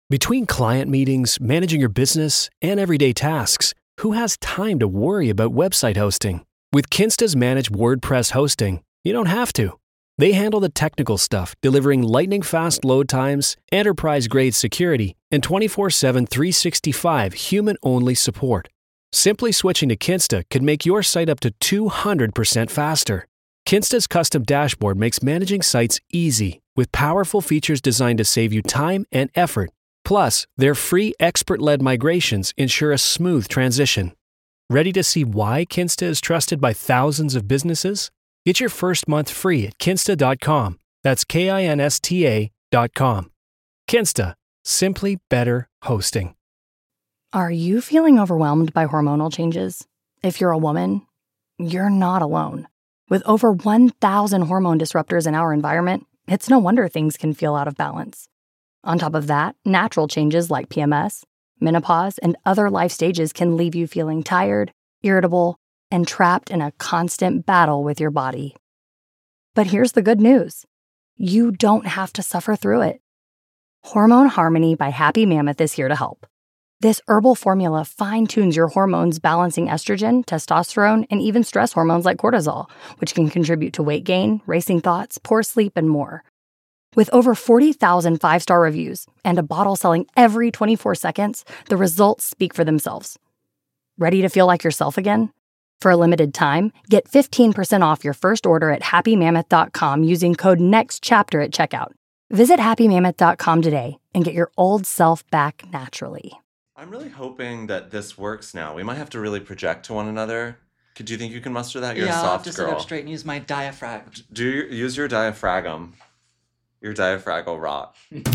Between client meetings, managing your business, and everyday tasks, who has time to worry about website hosting? With Kinsta's managed WordPress hosting, you don't have to. They handle the technical stuff, delivering lightning-fast load times, enterprise-grade security, and 24/7 365 human-only support. Simply switching to Kinsta could make your site up to 200% faster. Kinsta's custom dashboard makes managing sites easy, with powerful features designed to save you time and effort. Plus, their free expert-led migrations ensure a smooth transition. Ready to see why Kinsta is trusted by thousands of businesses? Get your first month free at kinsta.com. That's KINSTA.com. Kinsta. Simply better hosting. Are you feeling overwhelmed by hormonal changes? If you're a woman, you're not alone. With over 1,000 hormone disruptors in our environment, it's no wonder things can feel out of balance. On top of that, natural changes like PMS, menopause, and other life stages can leave you feeling tired, irritable, and trapped in a constant battle with your body. But here's the good news. You don't have to suffer through it. Hormone Harmony by Happy Mammoth is here to help. This herbal formula fine-tunes your hormones, balancing estrogen, testosterone, and even stress hormones like cortisol, which can contribute to weight gain, racing thoughts, poor sleep, and more. With over 40,000 five-star reviews and a bottle selling every 24 seconds, the results speak for themselves. Ready to feel like yourself again? For a limited time, get 15% off your first order at happymammoth.com using code NEXTCHAPTER at checkout. Visit happymammoth.com today and get your old self back naturally. I'm really hoping that this works now. We might have to really project to one another. Do you think you can muster that? You're a soft I'll have to girl. sit up straight and use my diaphragm. Use your diaphragm. Your diaphragmal rot.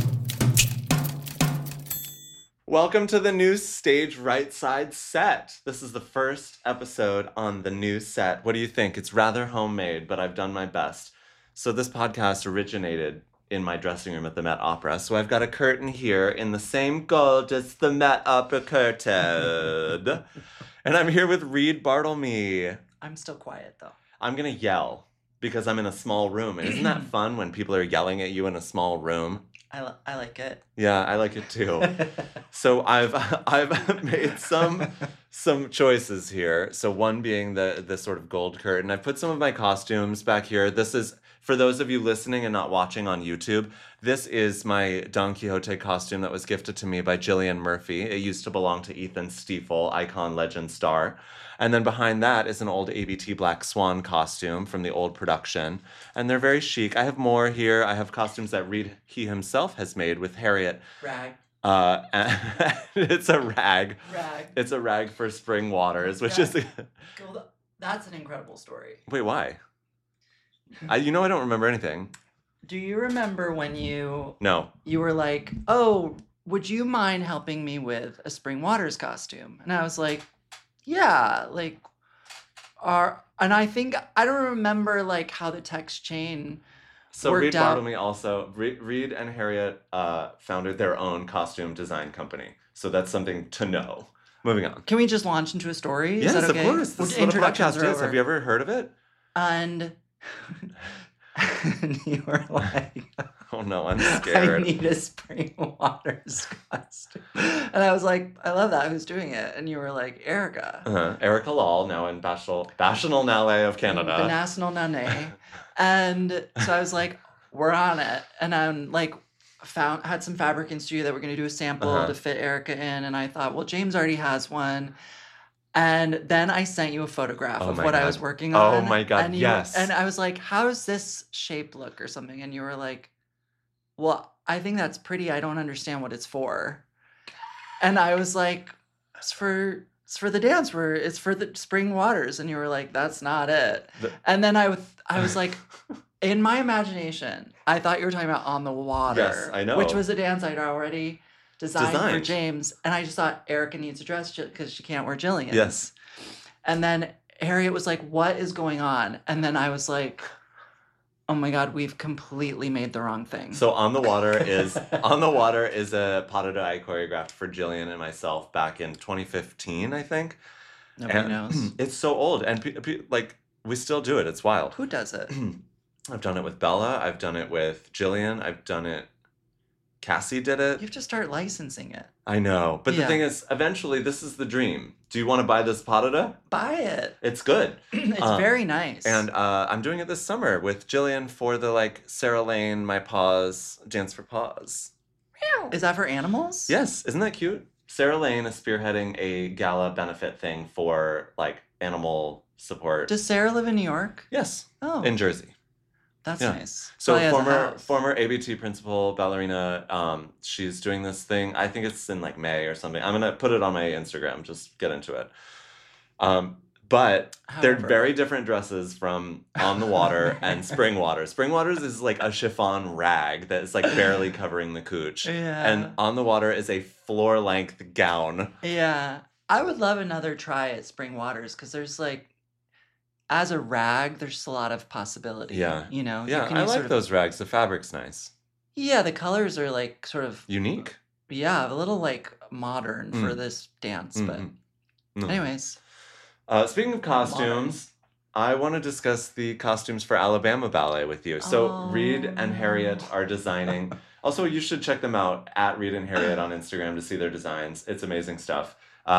Welcome to the new Stage Right Side set. This is the first episode on the new set. What do you think? It's rather homemade, but I've done my best. So this podcast originated in my dressing room at the Met Opera. So I've got a curtain here in the same gold as the Met Opera curtain. And I'm here with Reed Bartlemy. I'm still quiet, though. I'm going to yell because I'm in a small room. And isn't that fun when people are yelling at you in a small room? I like it. Yeah, I like it too. So I've made some choices here. So one being the sort of gold curtain. I've put some of my costumes back here. This is, for those of you listening and not watching on YouTube, this is my Don Quixote costume that was gifted to me by Gillian Murphy. It used to belong to Ethan Stiefel, icon, legend, star. And then behind that is an old ABT Black Swan costume from the old production. And they're very chic. I have more here. I have costumes that Reed, he himself has made with Harriet. Rag. It's a rag. Rag. It's a rag for spring waters, which is... That's an incredible story. Wait, why? I don't remember anything. Do you remember when you were like, oh, would you mind helping me with a Spring Waters costume? And I was like, yeah, like, and I think, I don't remember like how the text chain so worked Reed out. Bartlemy also, Reed and Harriet founded their own costume design company. So that's something to know. Moving on. Can we just launch into a story? Yes, is that okay? Of course. This is what a podcast is. Have you ever heard of it? And you were like, oh no, I'm scared. I need a Spring Waters costume. And I was like, I love that. Who's doing it? And you were like, Erica. Erica Lal, now in National Nale of Canada. The National Nane. And so I was like, we're on it. And I'm like, had some fabric in studio that we're going to do a sample to fit Erica in. And I thought, well, James already has one. And then I sent you a photograph of what I was working on. Oh my God, yes. And I was like, how does this shape look or something? And you were like, well, I think that's pretty. I don't understand what it's for. And I was like, it's for the dance. It's for the Spring Waters. And you were like, that's not it. And then I was like, in my imagination, I thought you were talking about On the Water. Yes, I know. Which was a dance I'd already designed for James. And I just thought Erica needs a dress because she can't wear Jillian's. Yes. And then Harriet was like, what is going on? And then I was like, oh my God, we've completely made the wrong thing. So On the Water is a pas de deux I choreographed for Jillian and myself back in 2015, I think. Nobody knows. It's so old, and like we still do it. It's wild. Who does it? I've done it with Bella. I've done it with Jillian. I've done it Cassie did it. You have to start licensing it. I know. But the Yeah. thing is, eventually, this is the dream. Do you want to buy this Padada? Buy it. It's good. It's very nice. And I'm doing it this summer with Jillian for the, like, Sarah Lane, My Paws, Dance for Paws. Is that for animals? Yes. Isn't that cute? Sarah Lane is spearheading a gala benefit thing for, like, animal support. Does Sarah live in New York? Yes. Oh, In Jersey. that's yeah. nice. So Probably has a house. former ABT principal ballerina, she's doing this thing. I think it's in like May or something. I'm gonna put it on my Instagram. Just get into it. But they're However. very different dresses from On the Water and Spring Waters. Spring Waters is like a chiffon rag that is like barely covering the cooch, Yeah. and On the Water is a floor length gown. Yeah. I would love another try at Spring Waters because there's like, as a rag, there's just a lot of possibility. Yeah. You know? Yeah, You can I use like sort of- those rags. The fabric's nice, Yeah, the colors are like sort of, unique. yeah, a little like modern for Mm. this dance. Mm, But, mm. No. anyways. Speaking of costumes, I want to discuss the costumes for Alabama Ballet with you. So Reed and Harriet are designing. Also, you should check them out at Reed and Harriet on Instagram to see their designs. It's amazing stuff.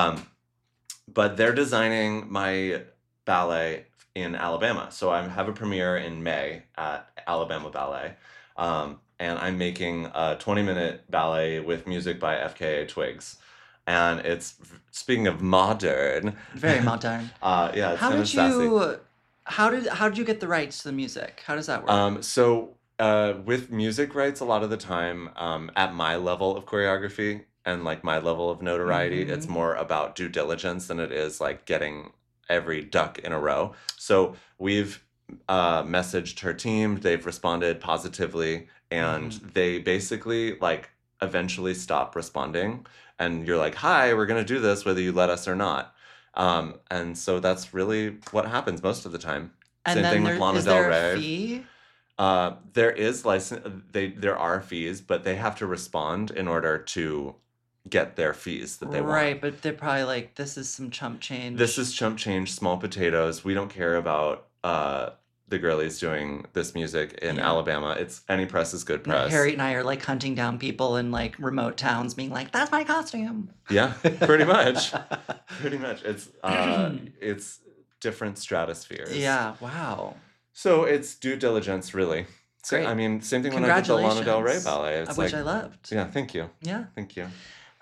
But they're designing my ballet in Alabama. So I have a premiere in May at Alabama Ballet. And I'm making a 20-minute ballet with music by FKA Twigs. And it's, speaking of modern, Very modern. yeah, it's How kind of did sassy. you? How did you get the rights to the music? How does that work? With music rights, a lot of the time, at my level of choreography and like my level of notoriety, it's Mhm. more about due diligence than it is like getting every duck in a row. So we've messaged her team, they've responded positively, and they basically like eventually stop responding. And you're like, hi, we're going to do this whether you let us or not. And so that's really what happens most of the time. And Same then thing with Lana is Del there Rey. a fee? There is there are fees, but they have to respond in order to get their fees that they want. Right, but they're probably like, this is some chump change. This is chump change, small potatoes. We don't care about the girlies doing this music in Yeah. Alabama. It's any press is good press. Harriet and I are like hunting down people in like remote towns, being like, "That's my costume." Yeah, pretty much. Pretty much. It's different stratospheres. Yeah. Wow. So it's due diligence, really. So, Great. I mean, same thing when I did the Lana Del Rey Congratulations. ballet. It's Which like, I loved. yeah, thank you. Yeah. Thank you.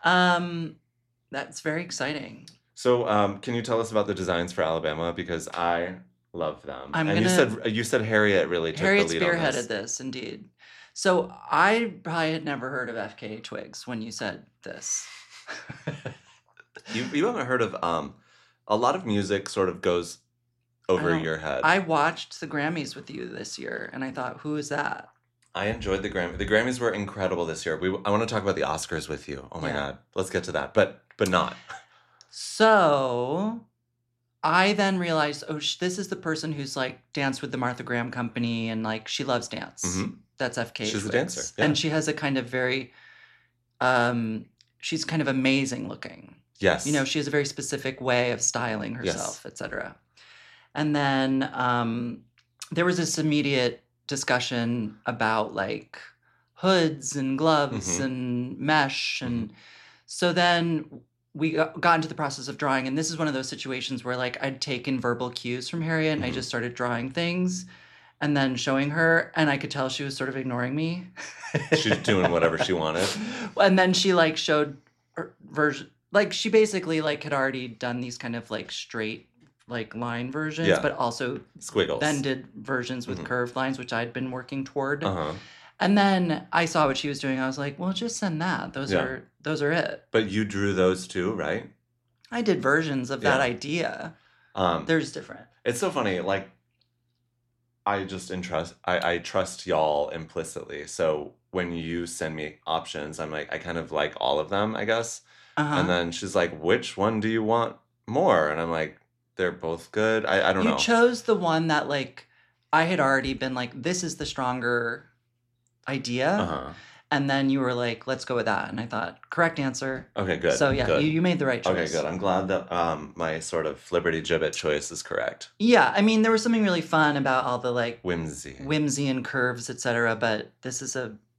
That's very exciting. So, can you tell us about the designs for Alabama? Because I love them. I'm and gonna- you said Harriet really took Harriet the lead on spearheaded this. this, indeed. So I probably had never heard of FKA Twigs when you said this. You haven't heard of a lot of music sort of goes over don't- your head. I watched the Grammys with you this year, and I thought, who is that? I enjoyed the Grammy. The Grammys were incredible this year. I want to talk about the Oscars with you. Oh my Yeah. God, let's get to that. But not. So I then realized, this is the person who's like danced with the Martha Graham Company and like she loves dance. Mhm. That's FKA She's a Twigs. dancer, yeah. And she has a kind of very, she's kind of amazing looking. Yes. You know, she has a very specific way of styling herself, etc. And then there was this immediate discussion about like hoods and gloves Mhm. and mesh. And so then we got into the process of drawing. And this is one of those situations where like I'd taken verbal cues from Harriet and I Mhm. just started drawing things and then showing her. And I could tell she was sort of ignoring me. She's doing whatever she wanted. And then she like showed her version, like she basically like had already done these kind of like straight like line versions, Yeah. but also Squiggles. then did versions with Mhm. curved lines, which I'd been working toward. Uh-huh. And then I saw what she was doing. I was like, well, just send that. Those Yeah. are it. But you drew those too, right? I did versions of that Yeah. idea. Um, There's different. It's so funny. Like, I just I trust y'all implicitly. So when you send me options, I'm like, I kind of like all of them, I guess. Uh-huh. And then she's like, which one do you want more? And I'm like, they're both good. I don't You know. chose the one that like I had already been like, this is the stronger idea. Uh-huh. And then you were like, let's go with that. And I thought, correct answer. Okay, good. So yeah, good. you made the right choice. Okay, good. I'm glad that my sort of Liberty Gibbet choice is correct. Yeah, I mean, there was something really fun about all the like Whimsy. whimsy and curves, etc. But this is a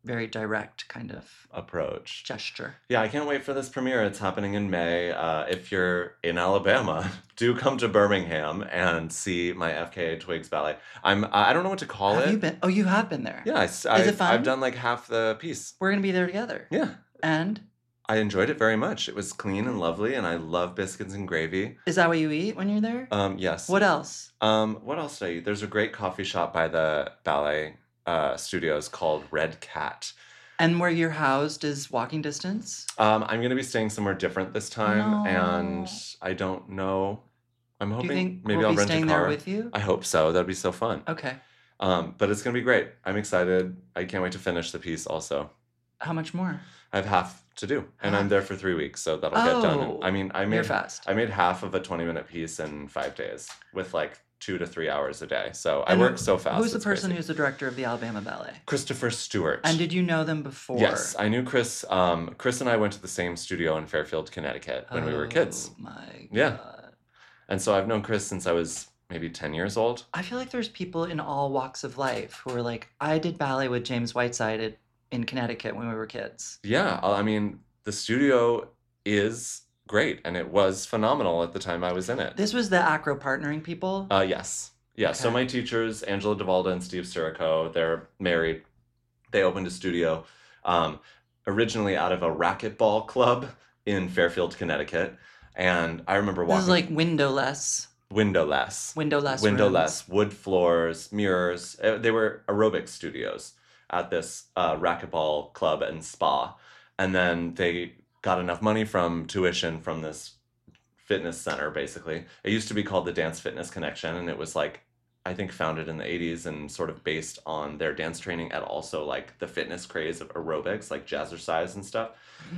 very direct kind of approach. gesture. Yeah, I can't wait for this premiere. It's happening in May. If you're in Alabama, do come to Birmingham and see my FKA Twigs ballet. I don't know what to call Have it. you been? Oh, you have been there. Yeah, Is it fun? I've done like half the piece. We're gonna be there together. Yeah. And I enjoyed it very much. It was clean and lovely, and I love biscuits and gravy. is that what you eat when you're there? Yes. What else? What else did I eat? There's a great coffee shop by the ballet studios called Red Cat. And where you're housed is walking distance? I'm going to be staying somewhere different this time, No. and I don't know. I'm Do hoping you think maybe we'll I'll be rent staying a car. there with you? I hope so. That'd be so fun. Okay. But it's going to be great. I'm excited. I can't wait to finish the piece also. How much more? I have half to do, and I'm Half? there for 3 weeks, so that'll get done. Oh, I mean, You're fast. I made half of a 20-minute piece in 5 days with like 2 to 3 hours a day. So I And work so fast. Who's the it's person crazy. who's the director of the Alabama Ballet? Christopher Stewart. And did you know them before? Yes, I knew Chris. Chris and I went to the same studio in Fairfield, Connecticut when we were kids. Oh my god. Yeah. And so I've known Chris since I was maybe 10 years old. I feel like there's people in all walks of life who are like, I did ballet with James Whiteside in Connecticut when we were kids. Yeah, I mean, the studio is great, and it was phenomenal at the time I was in it. This was the Acro partnering people. Yes. Yeah, so Okay. my teachers, Angela DeValda and Steve Sirico, they're married. They opened a studio originally out of a racquetball club in Fairfield, Connecticut. And I remember This walking... is like windowless. Windowless. Windowless. Windowless, wood floors, mirrors. They were aerobic studios at this racquetball club and spa. And then they got enough money from tuition from this fitness center, basically. It used to be called the Dance Fitness Connection, and it was like, I think founded in the 80s and sort of based on their dance training and also like the fitness craze of aerobics, like jazzercise and stuff.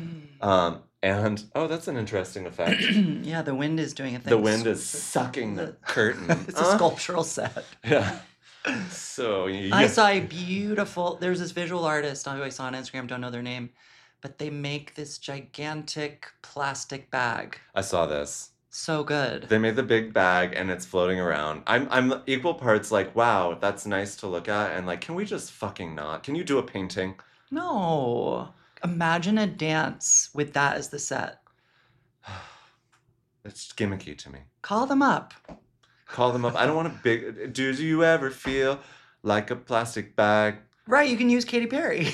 And, oh, that's an interesting effect. Yeah, the wind is doing a thing. The wind is sucking the curtain. It's a sculptural set. Yeah. So I saw a beautiful. There's this visual artist I saw on Instagram. Don't know their name, but they make this gigantic plastic bag. I saw this. So good. They made the big bag and it's floating around. I'm equal parts like, wow, that's nice to look at, and like, can we just fucking not? Can you do a painting? No, imagine a dance with that as the set. It's gimmicky to me. Call them up. Call them up. I don't want a big. Do you ever feel like a plastic bag? Right, you can use Katy Perry.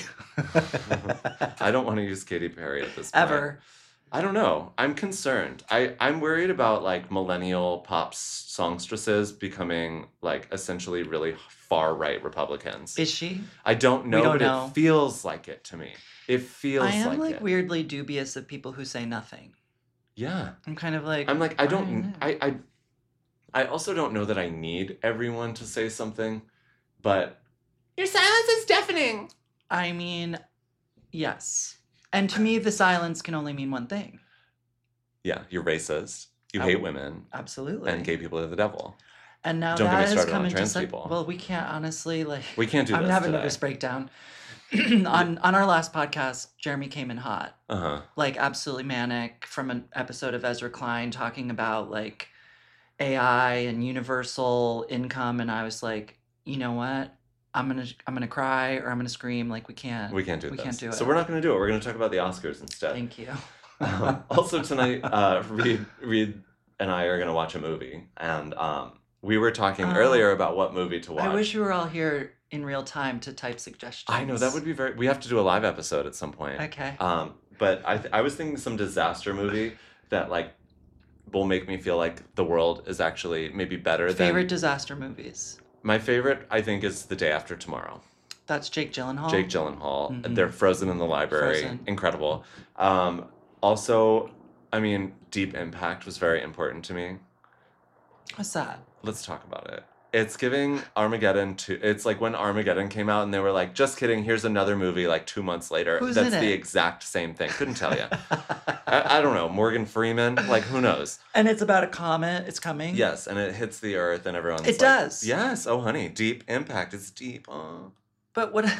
I don't want to use Katy Perry at this point. Ever. I don't know. I'm concerned. I'm worried about like millennial pop songstresses becoming like essentially really far right Republicans. Is she? I don't know, don't but know. it feels like it to me. It feels I am like it. weirdly dubious of people who say nothing. Yeah. I'm kind of like. I'm like, I don't. know. I also don't know that I need everyone to say something, but your silence is deafening. I mean, yes. And to me, the silence can only mean one thing. Yeah, you're racist. You Oh, hate women, Absolutely. and gay people are the devil. And now Don't get me that has started come on into trans such. people. Well, we can't honestly like. We can't do I'm this having a today. nervous breakdown. on our last podcast, Jeremy came in hot, Uh-huh. like absolutely manic, from an episode of Ezra Klein talking about like AI and universal income, and I was like, you know what? I'm gonna cry or I'm gonna scream. Like we can't. We can't do We this. can't do it. So we're not going to do it. We're going to talk about the Oscars instead. Thank you. Also tonight, Reed and I are going to watch a movie, and we were talking Oh. earlier about what movie to watch. I wish you were all here in real time to type suggestions. I know that would be very. We have to do a live episode at some point. Okay. But I was thinking some disaster movie that like will make me feel like the world is actually maybe better Favorite than disaster movies. my favorite. I think is The Day After Tomorrow. That's Jake Gyllenhaal. Jake Gyllenhaal. Mhm. They're frozen in the library. Frozen. Incredible. Also, I mean, Deep Impact was very important to me. What's that? Let's talk about it. It's giving Armageddon to. It's like when Armageddon came out and they were like, just kidding, here's another movie like 2 months later. Who's That's in the it? exact same thing. Couldn't tell you. I don't know. Morgan Freeman? Like, who knows? And it's about a comet. It's coming. Yes, and it hits the earth and everyone's It like, does. Yes. Oh, honey. Deep Impact. It's deep. Oh. But what?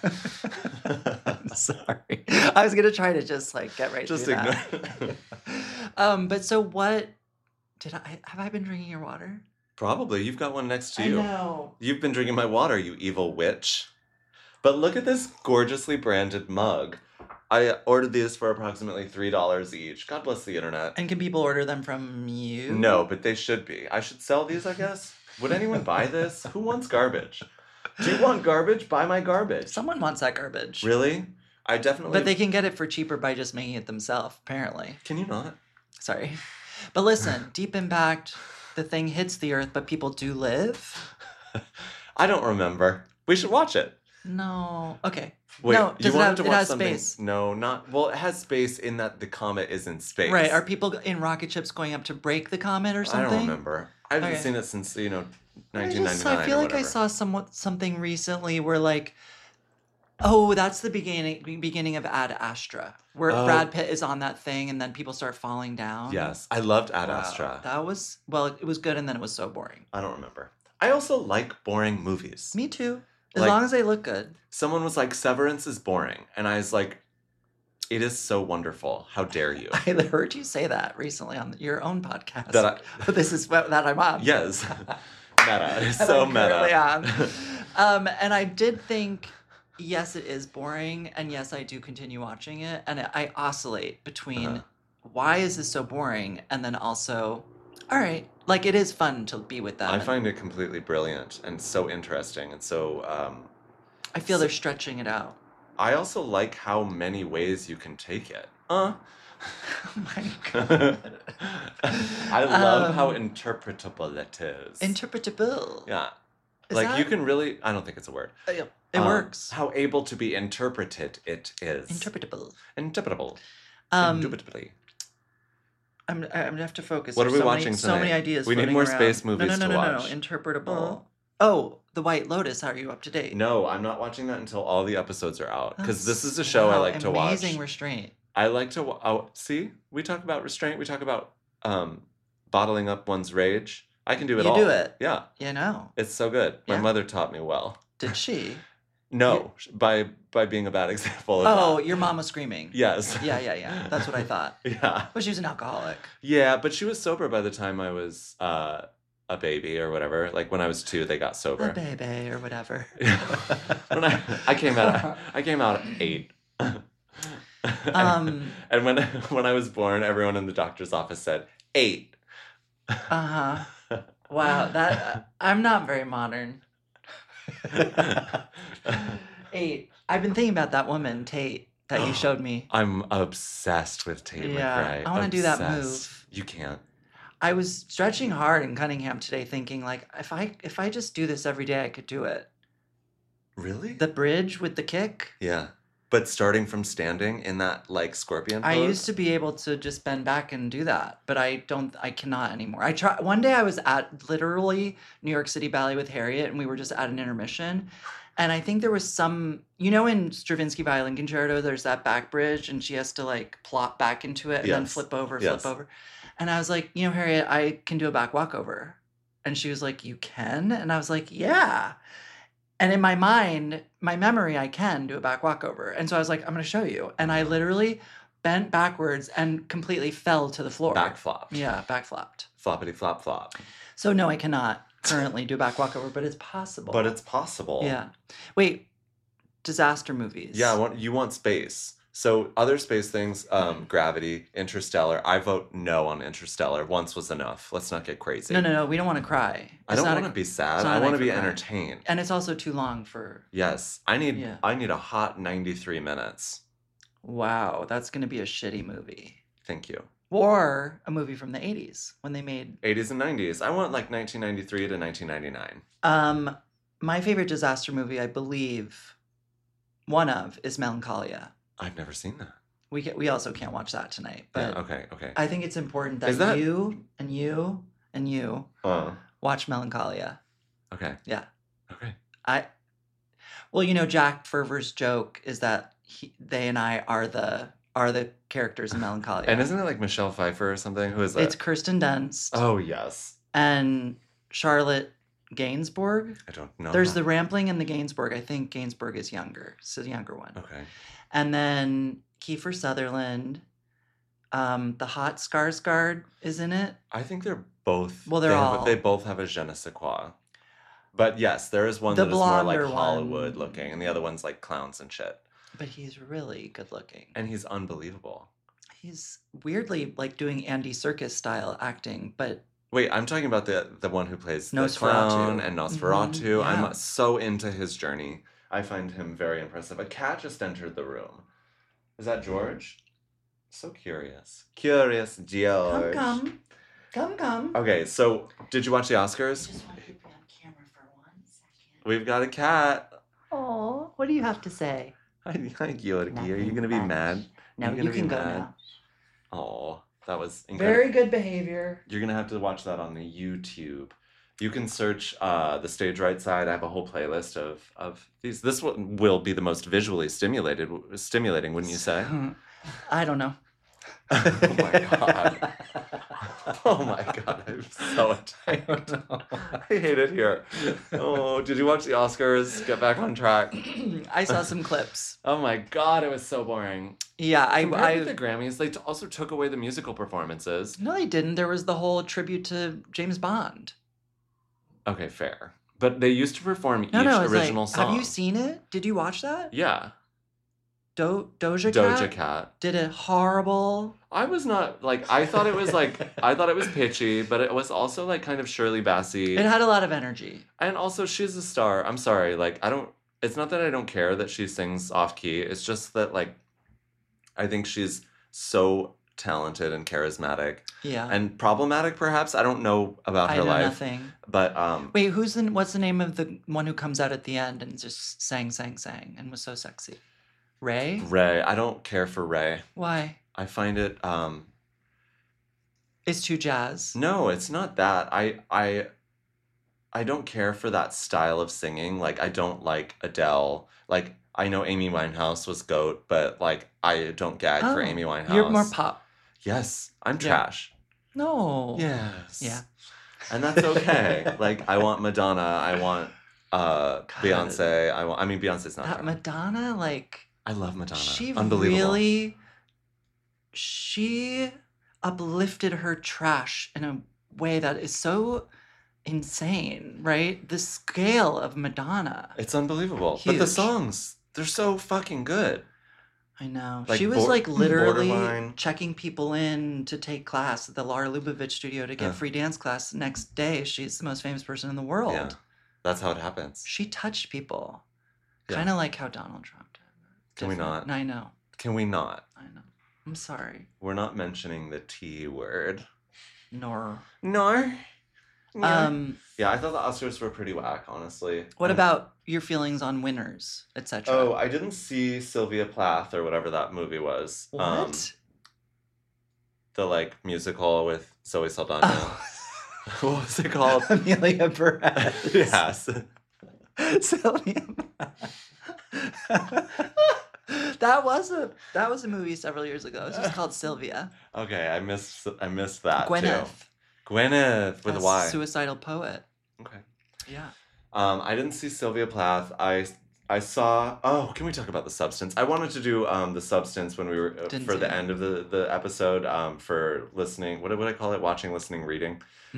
I'm sorry. I was gonna try to just like get right Just through ignore. that. But so what? Have I been drinking your water? Probably. You've got one next to you. I know. You've been drinking my water, you evil witch. But look at this gorgeously branded mug. I ordered these for approximately $3 each. God bless the internet. And can people order them from you? No, but they should be. I should sell these, I guess. Would anyone buy this? Who wants garbage? Do you want garbage? Buy my garbage. Someone wants that garbage. Really? I definitely... But they can get it for cheaper by just making it themselves, apparently. Can you not? Sorry. But listen, Deep Impact, the thing hits the earth, but people do live. I don't remember. We should watch it. No. Okay. Wait, no, you wanted to it watch has something? space. No, not... Well, it has space in that the comet is in space. Right. Are people in rocket ships going up to break the comet or something? I don't remember. I haven't Okay. seen it since, 1999 I feel or like I whatever. saw something recently where like, oh, that's the beginning of Ad Astra, where Oh. Brad Pitt is on that thing and then people start falling down. Yes, I loved Ad Wow. Astra. That was, well, it was good and then it was so boring. I don't remember. I also like boring movies. Me too. As Like- long as they look good. Someone was like, Severance is boring. And I was like, it is so wonderful. How dare you? I heard you say that recently on your own podcast. That This is that I'm on. Yes. Meta. It's And so I'm currently meta. on. And I did think, yes, it is boring, and yes, I do continue watching it, and I oscillate between Uh-huh. why is this so boring, and then also, all right, like it is fun to be with them. I and find it completely brilliant and so interesting. And so I feel they're stretching it out. I also like how many ways you can take it. Oh my god. I love how interpretable it is. Interpretable. Yeah. Is Like you that- can really, I don't think it's a word. It works. How able to be interpreted it is. Interpretable. Interpretable. Um, Indubitably. I'm gonna have to focus. What are There's we watching so many tonight? ideas. We need floating more around. space movies no, to No, watch. interpretable. Oh, The White Lotus. How are you up to date? No, I'm not watching that until all the episodes are out. Because this That's- is a show I wow, like to watch. Amazing restraint. I like to see, we talk about restraint, we talk about bottling up one's rage. I can do it You all. do it. Yeah. You know. It's so good. My Yeah. mother taught me well. Did she? No, by being a bad example of Oh, that. your mom was screaming. Yes. Yeah. That's what I thought. Yeah. But she was an alcoholic. Yeah, but she was sober by the time I was a baby or whatever. Like when I was 2, they got sober. A baby or whatever. when I came out at 8. Um, and when I was born, everyone in the doctor's office said 8. Uh-huh. Wow, that I'm not very modern. 8. I've been thinking about that woman, Tate, that you showed me. I'm obsessed with Tate Yeah, McRae. I wanna do that Obsessed. move. You can't. I was stretching hard in Cunningham today, thinking like, if I just do this every day, I could do it. Really? The bridge with the kick. Yeah. But starting from standing in that like scorpion pose? I used to be able to just bend back and do that, but I cannot anymore. I try. One day I was at literally New York City Ballet with Harriet, and we were just at an intermission. And I think there was some, in Stravinsky Violin Concerto, there's that back bridge, and she has to like plop back into it and then Yes. flip over. Yes. And I was like, Harriet, I can do a back walkover. And she was like, you can? And I was like, yeah. And in my mind, my memory, I can do a back walkover. And so I was like, I'm going to show you. And I literally bent backwards and completely fell to the floor. Back flop. Yeah, back flopped. Floppity flop flop. So no, I cannot currently do a back walkover, but it's possible. But it's possible. Yeah. Wait, disaster movies. Yeah, you want space. So other space things, Gravity, Interstellar. I vote no on Interstellar. Once was enough. Let's not get crazy. No. We don't want to cry. I It's don't not want to be sad. it's not I a want night to be for crying. entertained. And it's also too long for. Yes, I need Yeah. a hot 93 minutes. Wow, that's going to be a shitty movie. Thank you. Or a movie from the 80s when they made 80s and 90s. I want like 1993 to 1999. my favorite disaster movie, I believe, one of is Melancholia. I've never seen that. We also can't watch that tonight, but Yeah, okay. I think it's important that, Is that- you and you and you watch Melancholia. Okay. Yeah. Okay. Jack Ferver's joke is that they and I are the characters in Melancholia. And isn't it like Michelle Pfeiffer or something? Who is that? It's Kirsten Dunst Oh, yes. and Charlotte Gainsbourg. I don't know. There's the Rampling and the Gainsbourg. I think Gainsbourg is younger. It's the younger one. Okay. And then Kiefer Sutherland. The hot Skarsgård is in it. I think they're both. Well, they're all- They both have a je ne sais quoi. But yes, there is one The that is more like blonder Hollywood one. looking, and the other one's like clowns and shit. But he's really good looking. And he's unbelievable. He's weirdly like doing Andy Serkis style acting, but Wait, I'm talking about the one who plays the Nosferatu. clown and Nosferatu. Yeah. I'm so into his journey. I find him very impressive. A cat just entered the room. Is that George? So curious. Curious George. Come. Okay, so did you watch the Oscars? I just want to be on camera for 1 second. We've got a cat. Oh, what do you have to say? Hi, Georgie. Are you Nothing going to be much. mad? No, You're you gonna can be go mad? now. Oh, that was incredible. Very good behavior. You're going to have to watch that on the YouTube. You can search The Stage Right Side. I have a whole playlist of these. This one will be the most visually stimulating, wouldn't you say? I don't know. Oh my god. Oh my god, I'm so I attacked. don't know. I hate it here. Oh, did you watch the Oscars? Get back on track. I saw some clips. Oh my god, it was so boring. Yeah, Compared with the Grammys, they also took away the musical performances. No, they didn't. There was the whole tribute to James Bond. Okay, fair. But they used to perform No, each no, it's original like, song. have you seen it? Did you watch that? Yeah. Doja Cat Doja Cat. did it horrible. I was not like I thought it was pitchy, but it was also like kind of Shirley Bassey. It had a lot of energy. And also she's a star. I'm sorry, like it's not that I don't care that she sings off key. It's just that like I think she's so talented and charismatic Yeah. and problematic perhaps. I don't know about I her know life. nothing. But Wait, what's the name of the one who comes out at the end and just sang and was so sexy? Ray? Ray, I don't care for Ray. Why? I find it It's too jazz. no, it's not that. I don't care for that style of singing. Like I don't like Adele. Like I know Amy Winehouse was GOAT, but like I don't gag for Oh, Amy Winehouse. You're more pop. Yes, I'm Yeah. trash. No. Yes. Yeah. And that's okay. Like I want Madonna, I want Beyonce, I mean Beyonce's not That there. Madonna, like I love Madonna. she Unbelievable. she uplifted her trash in a way that is so insane, right? The scale of Madonna. It's unbelievable. But the Huge. songs, they're so fucking good. I know. Like She was like literally borderline. checking people in to take class at the Lara Lubavitch studio to get free dance class. Next day, she's the most famous person in the world. Yeah. That's how it happens. She touched people. Yeah. Kind of like how Donald Trump did. Can we Different. not? I know. Can we not? I know. I'm sorry. We're not mentioning the T word. Nor. No. Um, Yeah, I thought the Oscars were pretty whack, honestly. what And- about your feelings on winners, etc.? Oh, I didn't see Sylvia Plath or whatever that movie was. What? The like musical with Zoe Saldana. Oh. What was it called? Amelia Perez. Yes. Sylvia. that was a movie several years ago. It was just called Sylvia. Okay, I missed that Gwyneth. too. Gwyneth with a That's Y. Suicidal Poet. Okay. Yeah. I didn't see Sylvia Plath. I saw. Oh, can we talk about The Substance? I wanted to do The Substance when we were Didn't for see the it. end of the episode. For listening. What would I call it? Watching, listening, reading.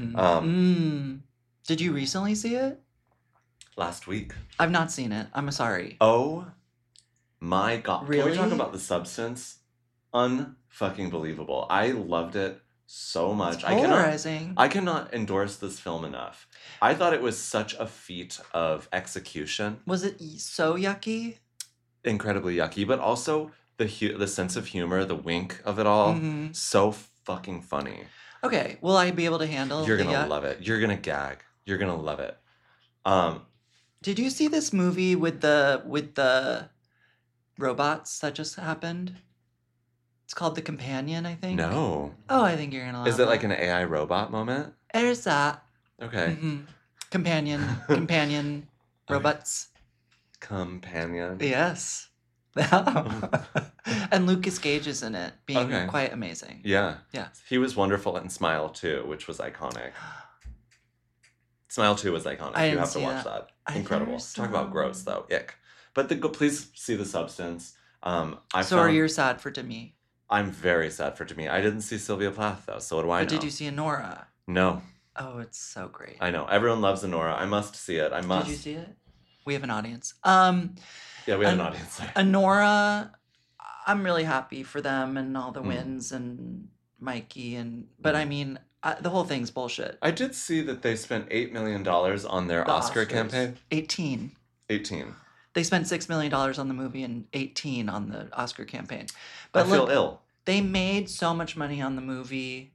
Did you recently see it? Last week. I've not seen it. I'm sorry. Oh my god. Can we Really? talk about The Substance? Unfucking believable. I loved it so much. It's polarizing. I cannot endorse this film enough. I thought it was such a feat of execution. Was it so yucky? Incredibly yucky, but also the sense of humor, the wink of it all, Mhm. so fucking funny. Okay. Will I be able to handle You're the gonna yuck? love it. You're gonna gag. You're gonna love it. Did you see this movie with the robots that just happened? It's called The Companion, I think. No. Oh, I think you're gonna love Is it like it. an AI robot moment? There's that. Okay. Companion Okay. robots. Companion. Yes. And Lucas Gage is in it, being Okay. quite amazing. Yeah. Yeah. He was wonderful in Smile 2, which was iconic. Smile 2 was iconic. I You didn't have to see watch that. that. I Incredible. never Talk about saw- gross, though. Ick. But please see The Substance. So you're sad for Demi. I'm very sad for Demi. I didn't see Sylvia Plath, though, so what do I know? But did you see Nora? No. Oh, it's so great. I know. Everyone loves Anora. I must see it. I must. Did you see it? We have an audience. Yeah, we have an audience. Anora, I'm really happy for them and all the Mm. wins and Mikey but I mean, the whole thing's bullshit. I did see that they spent $8 million on their The Oscar Oscars. campaign. 18. 18. They spent $6 million on the movie and 18 on the Oscar campaign. I But feel look, ill. they made so much money on the movie.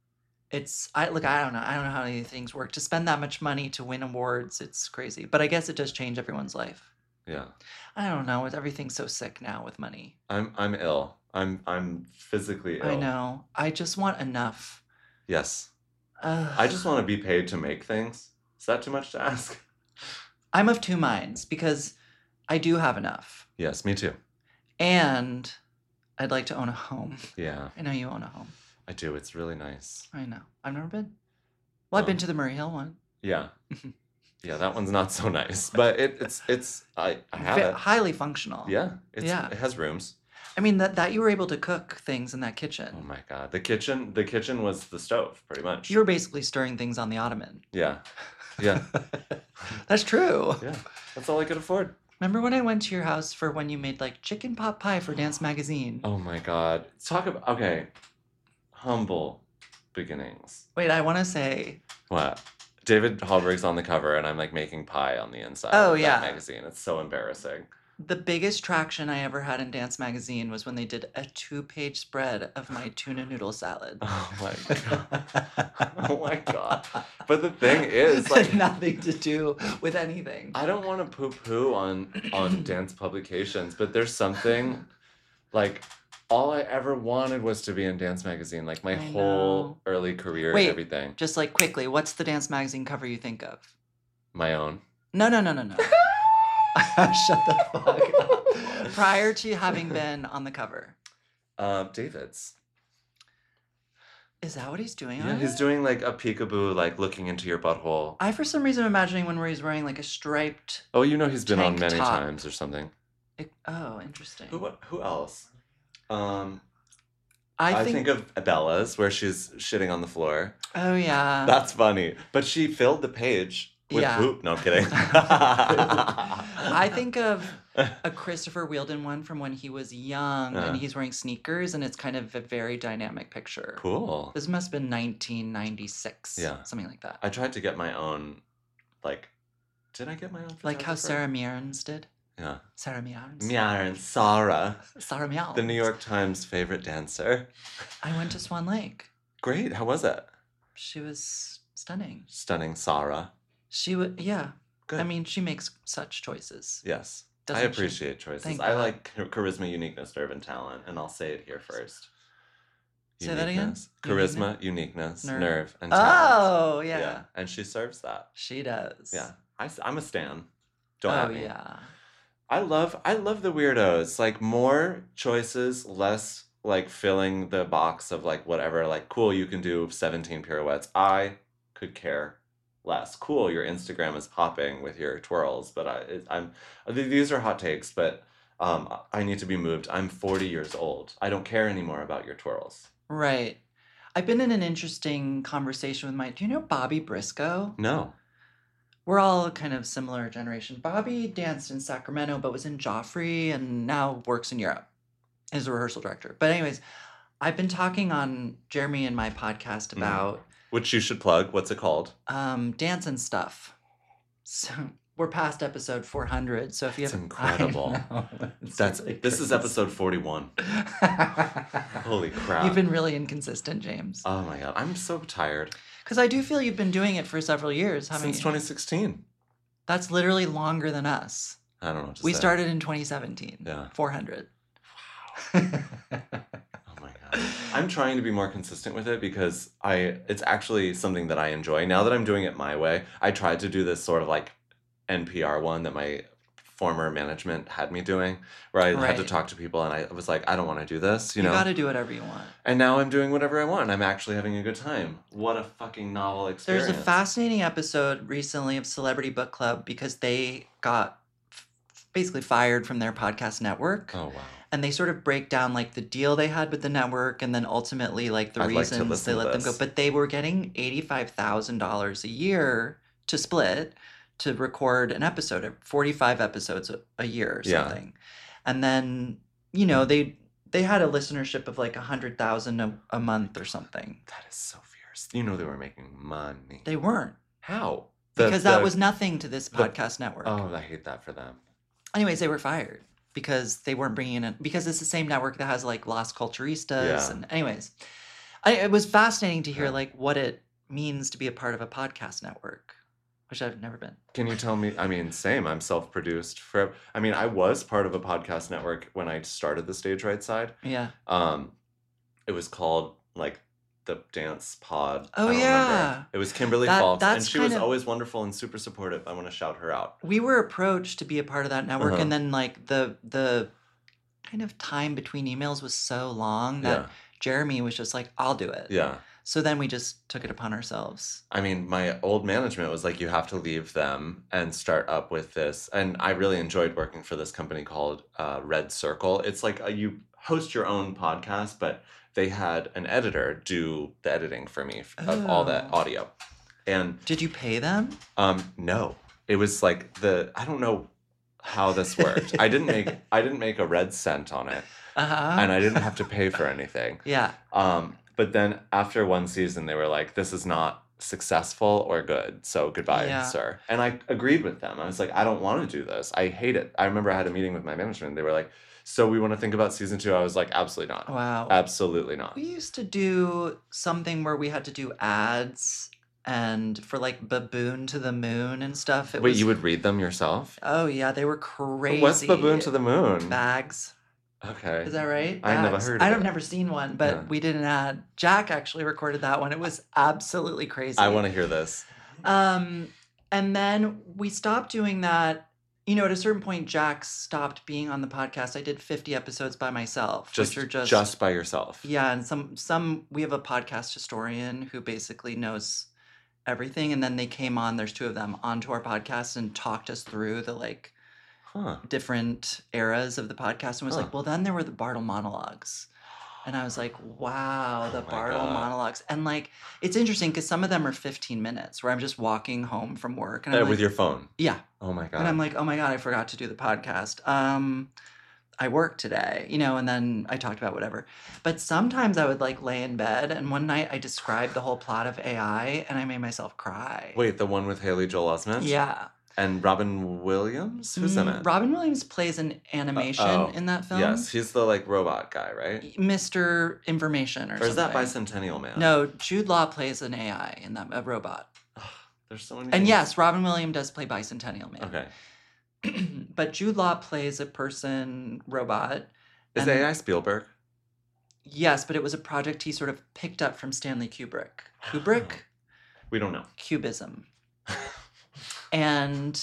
I don't know how these things work. To spend that much money to win awards, it's crazy. But I guess it does change everyone's life. Yeah. I don't know. Everything's so sick now with money. I'm ill. I'm physically ill. I know. I just want enough. Yes. Ugh. I just want to be paid to make things. Is that too much to ask? I'm of two minds because I do have enough. Yes, me too. And I'd like to own a home. Yeah, I know you own a home. I do. It's really nice. I know. I've never been. Well, I've been to the Murray Hill one. Yeah. Yeah, that one's not so nice, but I have it. Highly functional. Yeah, Yeah. It has rooms. I mean that you were able to cook things in that kitchen. Oh my god, the kitchen was the stove, pretty much. You were basically stirring things on the ottoman. Yeah, yeah, That's true. yeah. That's all I could afford. Remember when I went to your house for when you made like chicken pot pie for Dance Magazine? Oh my god. Okay, humble beginnings. Wait, I want to say. What? David Hallberg's on the cover, and I'm like making pie on the inside. Oh, of yeah. that magazine. It's so embarrassing. The biggest traction I ever had in Dance Magazine was when they did a 2-page spread of my tuna noodle salad. Oh my god. Oh my god. But the thing is, It like, had nothing to do with anything. I don't want to poo-poo on dance publications, but there's something like all I ever wanted was to be in Dance Magazine, like my I whole know. early career Wait. and everything. Just like quickly, what's the Dance Magazine cover you think of? My own. No. Shut the fuck up. Prior to having been on the cover. David's. Is that what he's doing? Yeah, on he's it? doing like a peekaboo, like looking into your butthole. I for some reason am imagining one where he's wearing like a striped. Oh, you know he's been on Tank many top. times or something. Oh, interesting. Who else? I I think. think of Bella's where she's shitting on the floor. Oh yeah. That's funny. But she filled the page with Yeah. poop. No, I'm kidding. I think of a Christopher Wheeldon one from when he was young and he's wearing sneakers and it's kind of a very dynamic picture. Cool. This must have been 1996. Yeah. Something like that. I tried to get my own, like, did I get my own Like how photographer? Sarah Mearns did. Yeah. Sarah Mearns. Miara and Sarah, Sarah Mearns. the New York Times favorite dancer. I went to Swan Lake. Great. How was it? She was stunning. Stunning Sarah. She would, yeah. Good. I mean, she makes such choices. Yes. I Doesn't she? appreciate choices. Thank I God. like charisma, uniqueness, nerve, and talent. And I'll say it here first. Say that again? Uniqueness. Charisma, uniqueness, Nerve. nerve, and talent. Oh, yeah. And she serves that. She does. Yeah. I'm a stan. Don't Oh, at me. yeah. I love the weirdos. Like more choices, less like filling the box of like whatever, like cool, you can do 17 pirouettes. I could care less. Cool, your Instagram is popping with your twirls, but these are hot takes, but I need to be moved. I'm 40 years old. I don't care anymore about your twirls. Right. I've been in an interesting conversation with do you know Bobby Briscoe? No. We're all kind of similar generation. Bobby danced in Sacramento, but was in Joffrey and now works in Europe as a rehearsal director. But anyways, I've been talking on Jeremy and my podcast about Which you should plug. What's it called? dance and stuff. So we're past episode 400. So if you It's have incredible. This is episode 41. Holy crap. You've been really inconsistent, James. Oh my god, I'm so tired. Because I do feel you've been doing it for several years, haven't Since you? 2016. That's literally longer than us. I don't know what to We say. started in 2017. Yeah. 400. Oh my god. I'm trying to be more consistent with it because it's actually something that I enjoy. Now that I'm doing it my way, I tried to do this sort of like NPR one that my former management had me doing, where I had to Right. talk to people and I was like, I don't want to do this, you You know? got to do whatever you want. And now I'm doing whatever I want. I'm actually having a good time. What a fucking novel experience. There's a fascinating episode recently of Celebrity Book Club because they got basically fired from their podcast network. Oh wow. And they sort of break down like the deal they had with the network and then ultimately like the I'd like to reasons listen they to let them go. this. But they were getting $85,000 a year to split to record an episode, 45 episodes a year or Yeah. something. And then, you know, they had a listenership of like 100,000 a month or something. That is so fierce. You know they were making money. They weren't. How? Because that was nothing to this the- podcast network. Oh, I hate that for them. Anyways, they were fired because they weren't bringing in, because it's the same network that has like Las Culturistas. Yeah. And anyways, it was fascinating to hear Yeah. like what it means to be a part of a podcast network, which I've never been. Can you tell me? I mean, same. I'm self-produced. I was part of a podcast network when I started the Stage Right Side. Yeah. It was called like the Dance Pod. Oh, I don't yeah. remember. It was Kimberly That- Falks, and that's she was kind of- always wonderful and super supportive. I want to shout her out. We were approached to be a part of that network, Uh-huh. and then like the kind of time between emails was so long that Yeah, Jeremy was just like, I'll do it. yeah. So then we just took it upon ourselves. I mean, my old management was like, you have to leave them and start up with this. And I really enjoyed working for this company called Red Circle. It's like you host your own podcast, but they had an editor do the editing for me of all that Oh. audio. And Did you pay them? no, it was like I don't know how this worked. I didn't make a red cent on it, Uh-huh. and I didn't have to pay for anything. Yeah. But then after one season, they were like, this is not successful or good. So goodbye, Yeah. sir. And I agreed with them. I was like, I don't want to do this. I hate it. I remember I had a meeting with my management. They were like, so we want to think about season 2. I was like, absolutely not. Wow. Absolutely not. We used to do something where we had to do ads and for like Baboon to the Moon and stuff. Wait, you would read them yourself? Oh yeah, they were crazy. What's Baboon to the Moon? Bags. Okay. Is that right? I never Bags. heard of I've it. never seen one, but Yeah. we did an ad. Jack actually recorded that one. It was absolutely crazy. I want to hear this. And then we stopped doing that. You know, at a certain point, Jack stopped being on the podcast. I did 50 episodes by myself, which are Just by yourself. yeah, and some we have a podcast historian who basically knows everything, and then they came on. There's 2 of them onto our podcast and talked us through the like Huh. different eras of the podcast, and was Huh. like, well, then there were the Bartle monologues. And I was like, wow, the Oh my Bartle God. monologues. And like, it's interesting because some of them are 15 minutes where I'm just walking home from work. And I'm with like, your phone. yeah. Oh my God. And I'm like, oh my God, I forgot to do the podcast. I work today, you know, and then I talked about whatever. But sometimes I would like lay in bed, and one night I described the whole plot of AI and I made myself cry. Wait, the one with Haley Joel Osment? Yeah. And Robin Williams? Who's in it? Robin Williams plays an animation oh, in that film. Yes, he's the like robot guy, right? Mr. Information or Or is that something. Bicentennial Man? No, Jude Law plays an AI in that, a robot. There's so many. And things. yes, Robin Williams does play Bicentennial Man. Okay. But Jude Law plays a person robot. Is And- AI Spielberg? Yes, but it was a project he sort of picked up from Stanley Kubrick. Kubrick? We don't know. Cubism. And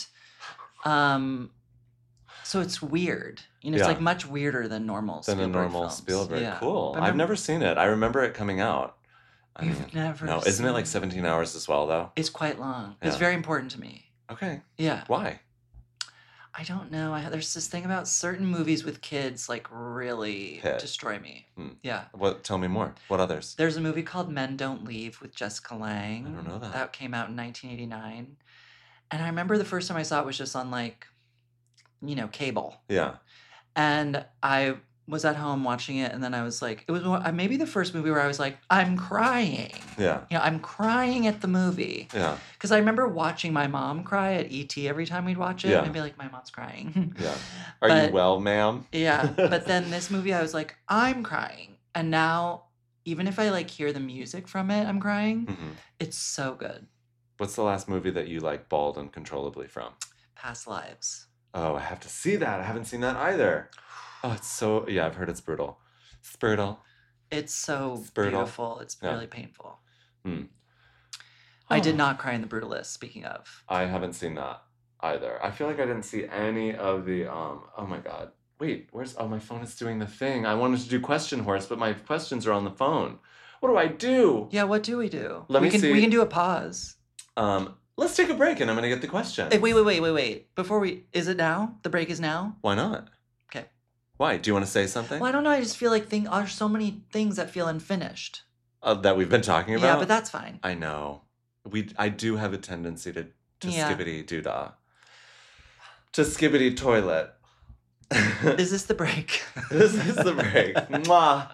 so it's weird. You know, it's Yeah. like much weirder than normal Than a Spielberg normal films. Spielberg. Yeah. Cool. But I've remember- never seen it. I remember it coming out. I You've mean, never no, isn't it like seen- 17 hours as well, though? It's quite long. It's Yeah. very important to me. Okay. Yeah. Why? I don't know. There's this thing about certain movies with kids like really Hit. destroy me. Hmm. Yeah. What? Tell me more. What others? There's a movie called Men Don't Leave with Jessica Lange. I don't know that. That came out in 1989. And I remember the first time I saw it was just on like, you know, cable. Yeah. And I was at home watching it, and then I was like, it was maybe the first movie where I was like, I'm crying. Yeah. You know, I'm crying at the movie. Yeah. Because I remember watching my mom cry at E.T. every time we'd watch it. Yeah. And I'd be like, my mom's crying. Yeah. Are But- you well, ma'am? Yeah. But then this movie, I was like, I'm crying. And now, even if I like hear the music from it, I'm crying. Hmm. It's so good. What's the last movie that you like bawled uncontrollably from? Past Lives. Oh, I have to see that. I haven't seen that either. Oh, it's so. Yeah, I've heard it's brutal. It's brutal. It's so Spurtle. beautiful. It's Yeah. really painful. Hmm. I did Oh. not cry in The Brutalist, speaking of. I haven't seen that either. I feel like I didn't see any of the. Oh my god. Wait, where's? Oh, my phone is doing the thing. I wanted to do Question Horse, but my questions are on the phone. What do I do? Yeah, what do we do? Let we me can, see. We can do a pause. Let's take a break, and I'm gonna get the question. Wait. Before we, is it now? The break is now? Why not? Okay. Why? Do you want to say something? Well, I don't know. I just feel like there's so many things that feel unfinished. That we've been talking about? Yeah, but that's fine. I know. I do have a tendency to skibbity doodah. To skibbity toilet. Is this the break? This is the break. Mwah.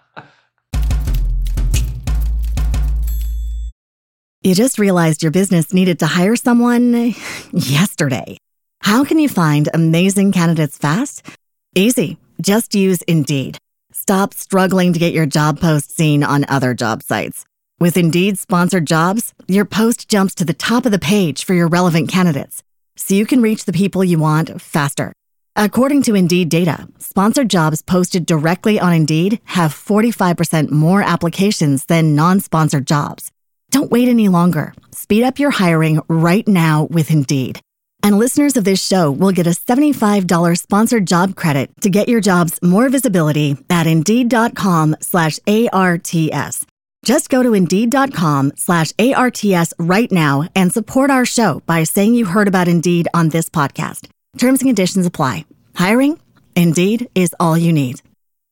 You just realized your business needed to hire someone yesterday. How can you find amazing candidates fast? Easy. Just use Indeed. Stop struggling to get your job post seen on other job sites. With Indeed sponsored jobs, your post jumps to the top of the page for your relevant candidates, so you can reach the people you want faster. According to Indeed data, sponsored jobs posted directly on Indeed have 45% more applications than non-sponsored jobs. Don't wait any longer. Speed up your hiring right now with Indeed. And listeners of this show will get a $75 sponsored job credit to get your jobs more visibility at Indeed.com/ARTS. Just go to Indeed.com/ARTS right now and support our show by saying you heard about Indeed on this podcast. Terms and conditions apply. Hiring? Indeed is all you need.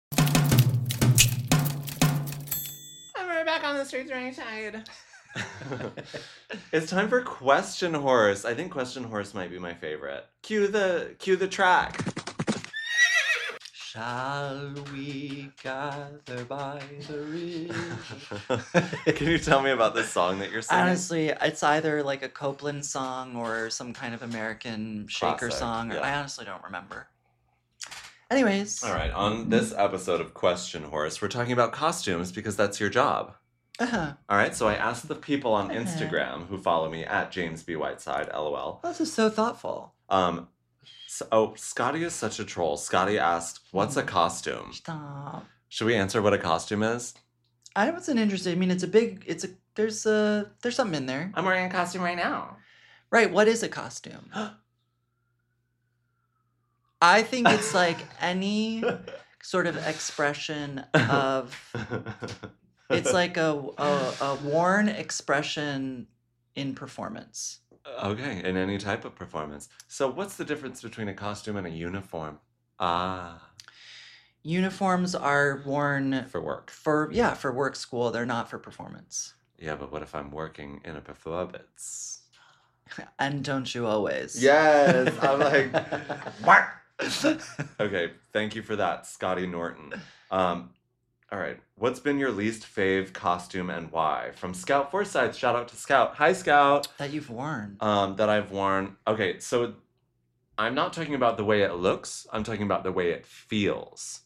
We're back on the streets right side. It's time for Question Horse. I think Question Horse might be my favorite. Cue the track. Shall we gather by the river? Can you tell me about this song that you're singing? Honestly, it's either like a Copeland song or some kind of American shaker Classic, song. yeah. I honestly don't remember. Anyways. All right, on this episode of Question Horse, we're talking about costumes because that's your job. Uh-huh. All right, so I asked the people on Instagram who follow me at James B. Whiteside, LOL. This is so thoughtful. Scotty is such a troll. Scotty asked, "What's a costume?" Stop. Should we answer what a costume is? I wasn't interested. I mean, there's something in there. I'm wearing a costume right now. Right, what is a costume? I think it's like any sort of expression of... It's like a worn expression in performance. Okay, in any type of performance. So what's the difference between a costume and a uniform? Uniforms are worn For work. for work school. They're not for performance. Yeah, but what if I'm working in a performance? And don't you always? Yes, I'm like, what? Okay, thank you for that, Scotty Norton. All right, what's been your least fave costume and why? From Scout Forsyth, shout out to Scout. Hi, Scout. That you've worn. That I've worn. Okay, so I'm not talking about the way it looks. I'm talking about the way it feels.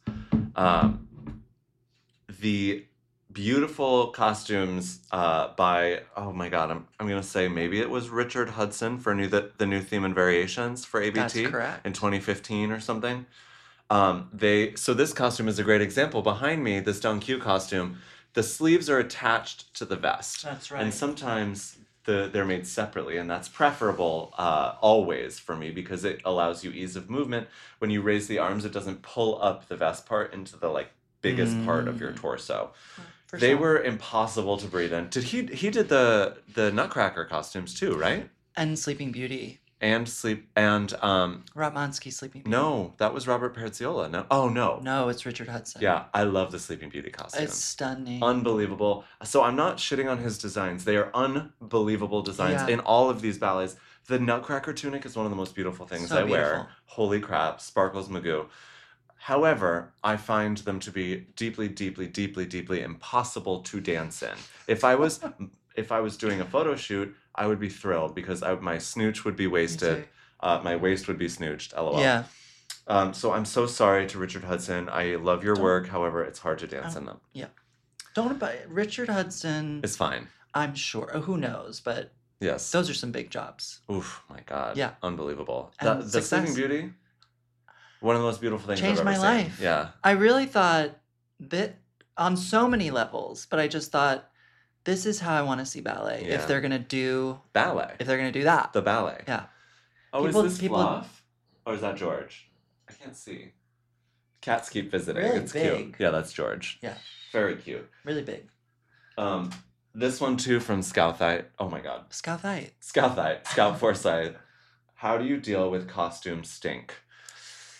The beautiful costumes by, oh my God, I'm going to say maybe it was Richard Hudson for the new theme and variations for ABT. That's correct. In 2015 or something. So this costume is a great example. Behind me, this Dong Q costume, the sleeves are attached to the vest. That's right. And sometimes they're made separately, and that's preferable always for me because it allows you ease of movement. When you raise the arms, it doesn't pull up the vest part into the biggest part of your torso. They were impossible to breathe in. He did the Nutcracker costumes too, right? And Sleeping Beauty. Ratmansky Sleeping Beauty. No, that was Robert Perziola. No. Oh no. No, it's Richard Hudson. Yeah, I love the Sleeping Beauty costume. It's stunning. Unbelievable. So I'm not shitting on his designs. They are unbelievable designs Yeah. in all of these ballets. The Nutcracker tunic is one of the most beautiful things So I wear. beautiful. Holy crap, sparkles Magoo. However, I find them to be deeply, deeply, deeply, deeply impossible to dance in. If I was doing a photo shoot, I would be thrilled because my snooch would be wasted. My waist would be snooched, LOL. Yeah. So I'm so sorry to Richard Hudson. I love your work. However, it's hard to dance in them. Yeah. Richard Hudson. It's fine. I'm sure. Who knows? But Yes. those are some big jobs. Oof, my God. Yeah. Unbelievable. And The success. Sleeping Beauty, one of the most beautiful things Changed I've ever my seen. life. Yeah. I really thought that on so many levels, but I just thought this is how I want to see ballet. Yeah. If they're gonna do Ballet. that. The ballet. Yeah. Oh, People- is this people- Fluff? Or is that George? I can't see. Cats keep visiting. Really it's big. cute. Yeah, that's George. Yeah. Very cute. Really big. This one too from Scouthite. Oh my God. Scouthite. Scout Forsyth. How do you deal with costume stink?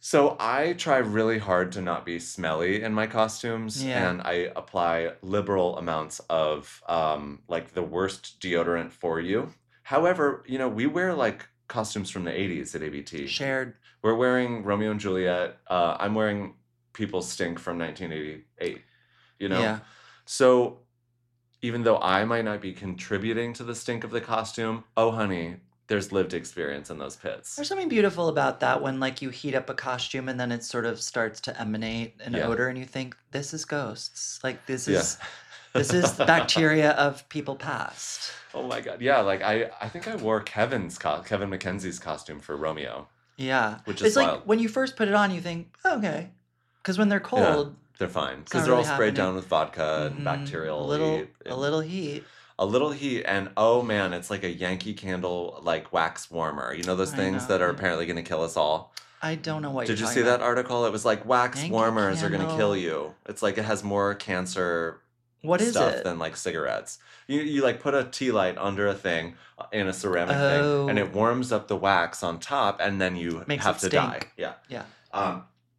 So I try really hard to not be smelly in my costumes, Yeah. and I apply liberal amounts of like the worst deodorant for you. However, we wear like costumes from the 80s at ABT. Shared. We're wearing Romeo and Juliet. I'm wearing People Stink from 1988, Yeah. So even though I might not be contributing to the stink of the costume, oh honey, there's lived experience in those pits. There's something beautiful about that when like you heat up a costume and then it sort of starts to emanate an Yeah. odor and you think, this is ghosts. Like this Yeah. is the bacteria of people past. Oh my god. Yeah, like I think I wore Kevin McKenzie's costume for Romeo. Yeah. Which is it's like wild. when you first put it on, you think, oh, okay. Because when they're cold, They're fine. It's Because not they're all really sprayed happening. down with vodka and mhm, bacterial a little heat a and- little heat. A little heat, and oh man, it's like a Yankee Candle like wax warmer. You know those I things know. that are apparently going to kill us all? I don't know what Did you're you see talking that about. article? It was like wax Yankee warmers are going to kill Candle. you. It's like it has more cancer What is stuff it? than like cigarettes. You like put a tea light under a thing in a ceramic thing, and Oh. it warms up the wax on top, and then you Makes have it to die. stink. Yeah. Yeah.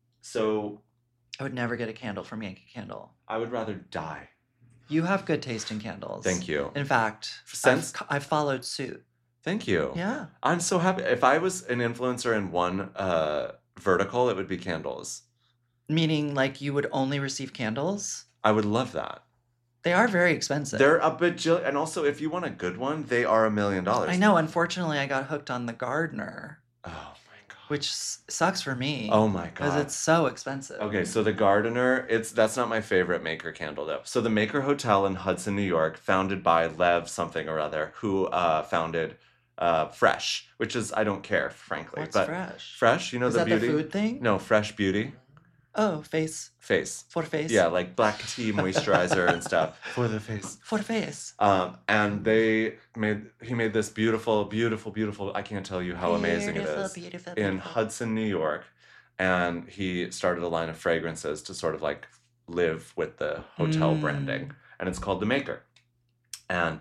So I would never get a candle from Yankee Candle. I would rather die. You have good taste in candles. Thank you. In fact, Since- I've followed suit. Thank you. Yeah. I'm so happy. If I was an influencer in one vertical, it would be candles. Meaning, like, you would only receive candles? I would love that. They are very expensive. They're a bajillion, and also if you want a good one, they are $1 million. I know. Unfortunately, I got hooked on the Gardener, Oh my god. which sucks for me. Oh my Because god. it's so expensive. Okay, so the Gardener, that's not my favorite Maker candle though. So the Maker Hotel in Hudson, New York, founded by Lev something or other, who founded Fresh, which is I don't care frankly, What's but Fresh? Fresh, you know Is the that beauty? the food thing? No, Fresh Beauty Oh, face. face. For face. Yeah, like black tea moisturizer and stuff for the face. For face. And he made this beautiful, beautiful, beautiful. I can't tell you how amazing it is. Beautiful, In Hudson, New York, and he started a line of fragrances to sort of like live with the hotel branding, and it's called The Maker. And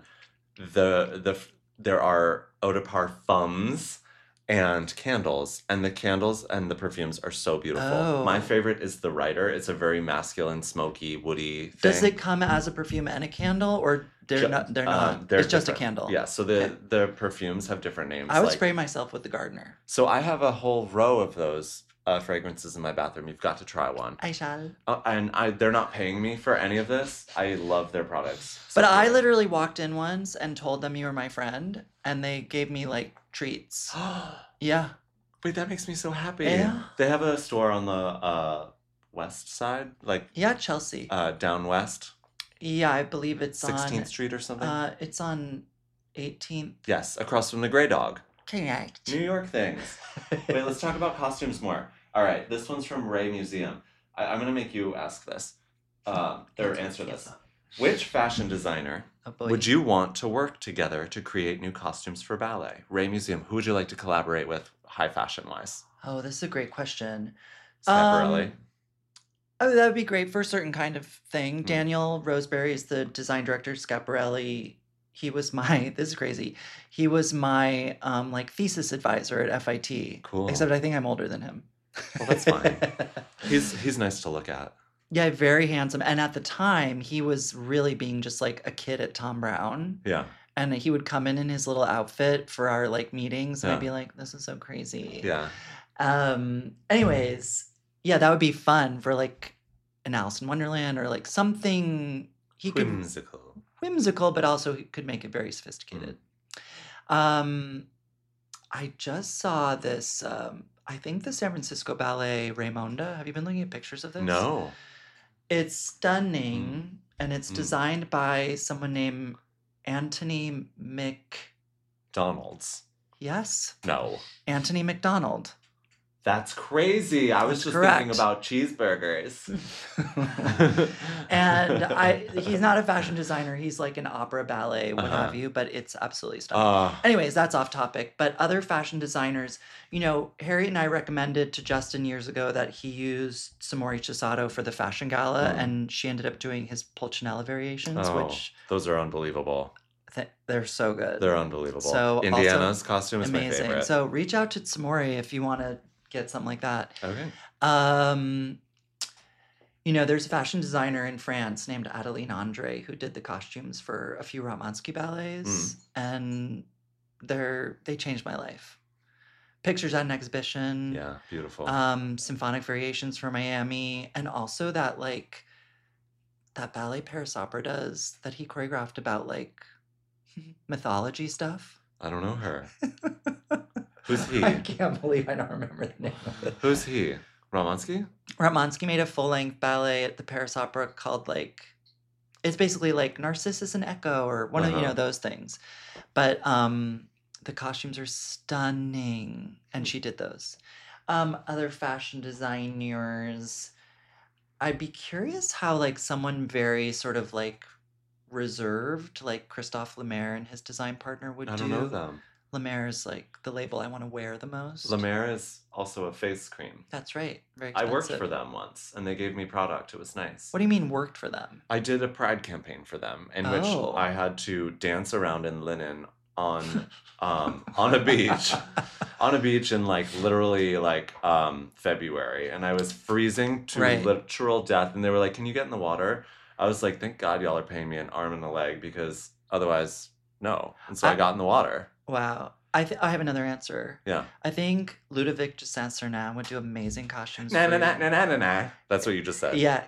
there are eau de parfums and candles, and the candles and the perfumes are so beautiful. Oh. My favorite is the Writer. It's a very masculine, smoky, woody thing. Does it come as a perfume and a candle, or they're Ju- not? They're not. they're It's just a different. candle. Yeah, so the perfumes have different names. I would like- spray myself with the Gardener. So I have a whole row of those fragrances in my bathroom. You've got to try one. I shall. And they're not paying me for any of this. I love their products. So But I good. literally walked in once and told them you were my friend, and they gave me like treats. Yeah. Wait, that makes me so happy. Yeah. They have a store on the west side, like Yeah, Chelsea. down west, Yeah, I believe it's 16th on. Street or something. It's on 18th. Yes, across from the Grey Dog. Correct. New York things. Wait, let's talk about costumes more. All right, this one's from Ray Museum. I'm going to make you ask this, or answer this. Which fashion designer Oh boy. would you want to work together to create new costumes for ballet? Ray Museum, who would you like to collaborate with high fashion-wise? Oh, this is a great question. Schiaparelli? Oh, that would be great for a certain kind of thing. Mm. Daniel Roseberry is the design director. Schiaparelli, he was my, this is crazy. He was my like thesis advisor at FIT. Cool. Except I think I'm older than him. Well, that's fine. He's nice to look at. Yeah, very handsome. And at the time, he was really being just like a kid at Tom Brown. Yeah. And he would come in his little outfit for our like meetings, and Yeah. I'd be like, "This is so crazy." Yeah. Anyways, yeah, that would be fun for like an Alice in Wonderland or like something he could whimsical, but also he could make it very sophisticated. I just saw this. I think the San Francisco Ballet Raymonda. Have you been looking at pictures of this? No. It's stunning, and it's Mm. designed by someone named Anthony Donald's. Yes, No. Anthony McDonald. That's crazy. I was That's just correct. thinking about cheeseburgers. And he's not a fashion designer. He's like an opera ballet, what Uh-huh. have you, but it's absolutely stunning. Anyways, that's off topic. But other fashion designers, Harriet and I recommended to Justin years ago that he used Samori Chisato for the fashion gala, and she ended up doing his Pulcinella variations, which those are unbelievable. they're so good. They're unbelievable. So, Indiana's also costume is my amazing. favorite. So reach out to Samori if you want to get something like that. Okay. There's a fashion designer in France named Adeline Andre who did the costumes for a few Ratmansky ballets, and they changed my life. Pictures at an exhibition. Yeah, beautiful. Symphonic Variations for Miami, and also that ballet Paris Opera does that he choreographed about mythology stuff. I don't know her. Who's he? I can't believe I don't remember the name of it. Who's he? Ratmansky? Ratmansky made a full-length ballet at the Paris Opera called it's basically like Narcissus and Echo or one of those things. But the costumes are stunning, and she did those. Other fashion designers, I'd be curious how someone very sort of reserved, like Christophe Lemaire and his design partner would do. I don't know them. Lemaire is the label I want to wear the most. Lemaire is also a face cream. That's right. Very I expensive. worked for them once, and they gave me product. It was nice. What do you mean worked for them? I did a pride campaign for them, in which I had to dance around in linen on a beach, in literally February, and I was freezing to literal death. And they were like, "Can you get in the water?" I was like, "Thank God y'all are paying me an arm and a leg, because otherwise, no." And so I got in the water. Wow. I have another answer. Yeah. I think Ludovic de Saint-Cernin would do amazing costumes. Na. That's what you just said. Yeah.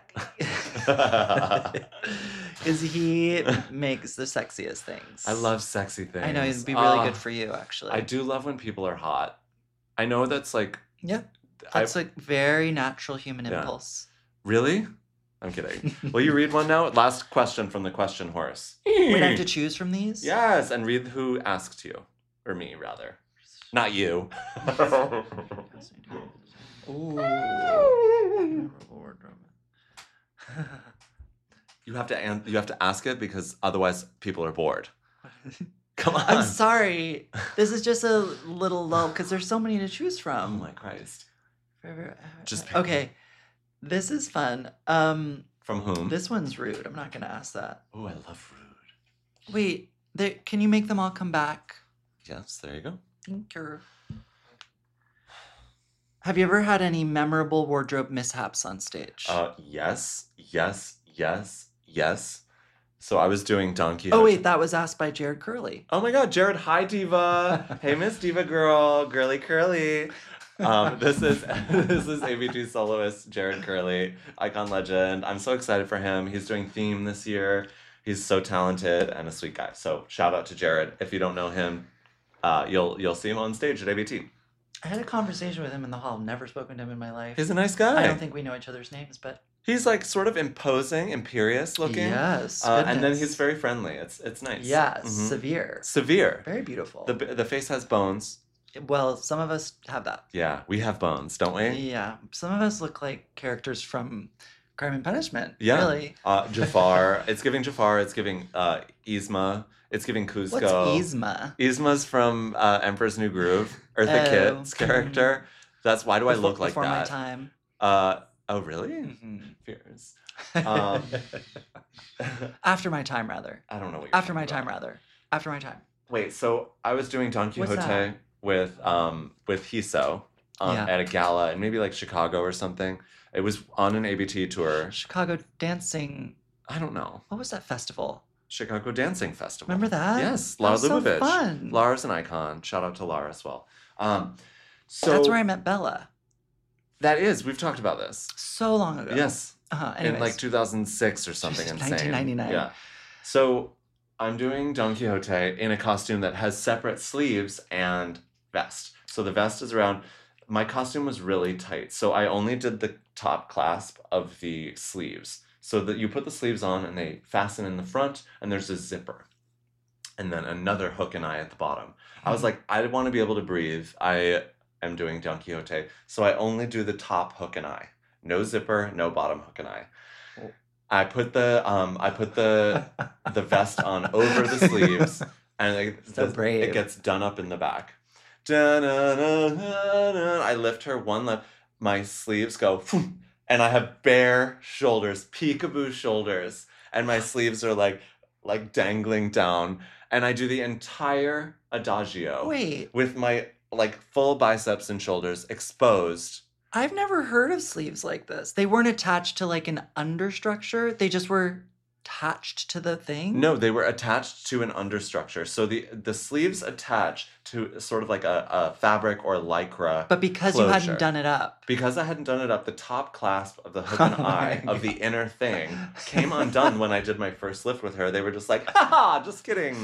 Because he makes the sexiest things. I love sexy things. I know, it'd be really good for you, actually. I do love when people are hot. I know that's Yeah. That's very natural human impulse. Really? I'm kidding. Will you read one now? Last question from the question horse. Wait, I have to choose from these? Yes, and read who asked you. Or me, rather. Not you. Ooh. You have to ask it, because otherwise people are bored. Come on. I'm sorry. This is just a little low because there's so many to choose Oh from. my Christ. Just okay. This is fun. From whom? This one's rude. I'm not gonna ask that. Oh, I love rude. Wait, can you make them all come back? Yes, there you go. Thank you. Have you ever had any memorable wardrobe mishaps on stage? Yes. So I was doing Don Quixote. Oh wait, that was asked by Jared Curley. Oh my God, Jared! Hi, Diva. Hey, Miss Diva girl, girly curly. This is ABT soloist Jared Curley, icon legend. I'm so excited for him. He's doing theme this year. He's so talented and a sweet guy. So shout out to Jared. If you don't know him, you'll see him on stage at ABT. I had a conversation with him in the hall. Never spoken to him in my life. He's a nice guy. I don't think we know each other's names, but he's sort of imposing, imperious looking. Yes, and then he's very friendly. It's nice. Yeah, Mm-hmm. severe. Very beautiful. The face has bones. Well, some of us have that. Yeah, we have bones, don't we? Yeah, some of us look like characters from Crime and Punishment. Yeah, really. Jafar. It's giving Jafar. It's giving Yzma. It's giving Kuzco. What's Yzma? Yzma's from Emperor's New Groove. Eartha Kitt's character. That's why do I look like before that? Before my time. Oh really? Mm-hmm. Fears. After my time, rather. I don't know what you're After my time, rather. After my time. Wait, so I was doing Don Quixote with Hiso at a gala in maybe Chicago or something. It was on an ABT tour. Chicago Dancing. I don't know. What was that festival? Chicago Dancing Festival. Remember that? Yes, Lara Lubovitch. So fun. Lara's an icon. Shout out to Lara as well. So that's where I met Bella. That is. We've talked about this. So long ago. Yes. Anyways. In 2006 or something insane. 1999. Yeah. So I'm doing Don Quixote in a costume that has separate sleeves and vest. So the vest is around. My costume was really tight. So I only did the top clasp of the sleeves. So that you put the sleeves on and they fasten in the front and there's a zipper. And then another hook and eye at the bottom. I was like, I want to be able to breathe. I am doing Don Quixote. So I only do the top hook and eye. No zipper, no bottom hook and eye. I put the vest on over the sleeves and it gets done up in the back. I lift her one lip. My sleeves go and I have bare shoulders, peekaboo shoulders, and my sleeves are like dangling down. And I do the entire adagio with my like full biceps and shoulders exposed. I've never heard of sleeves like this. They weren't attached to like an understructure. They just were attached to the thing. No, they were attached to an understructure. So the sleeves attach to sort of like a fabric or lycra. But because you closure. hadn't done it up. Because I hadn't done it up, the top clasp of the hook and eye of the inner thing came undone when I did my first lift with her. They were just like, ha, just kidding.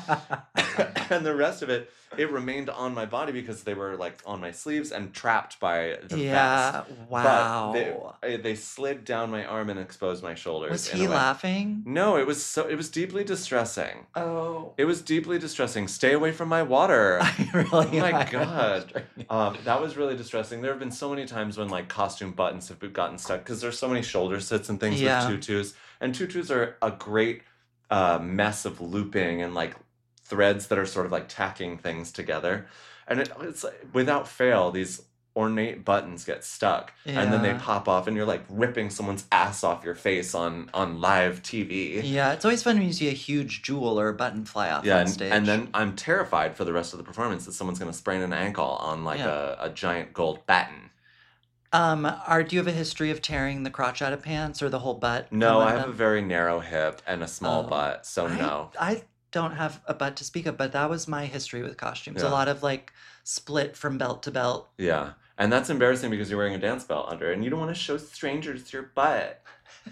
And the rest of it remained on my body because they were like on my sleeves and trapped by the vest. Wow. But they slid down my arm and exposed my shoulders. Was in he a way. laughing? No, it was deeply distressing. Oh. It was deeply distressing. Stay away from my water. Really? Oh my God. That was really distressing. There have been so many times when like costume buttons have gotten stuck because there's so many shoulder sits and things with tutus. And tutus are a great mess of looping and like threads that are sort of like tacking things together. And it's without fail, these ornate buttons get stuck and then they pop off and you're like ripping someone's ass off your face on live TV. Yeah, it's always fun when you see a huge jewel or a button fly off on stage. And then I'm terrified for the rest of the performance that someone's going to sprain an ankle on like a giant gold baton. Do you have a history of tearing the crotch out of pants or the whole butt? No, I have a very narrow hip and a small butt, so no. I don't have a butt to speak of, but that was my history with costumes. Yeah. A lot of like split from belt to belt. Yeah. And that's embarrassing because you're wearing a dance belt under and you don't want to show strangers your butt.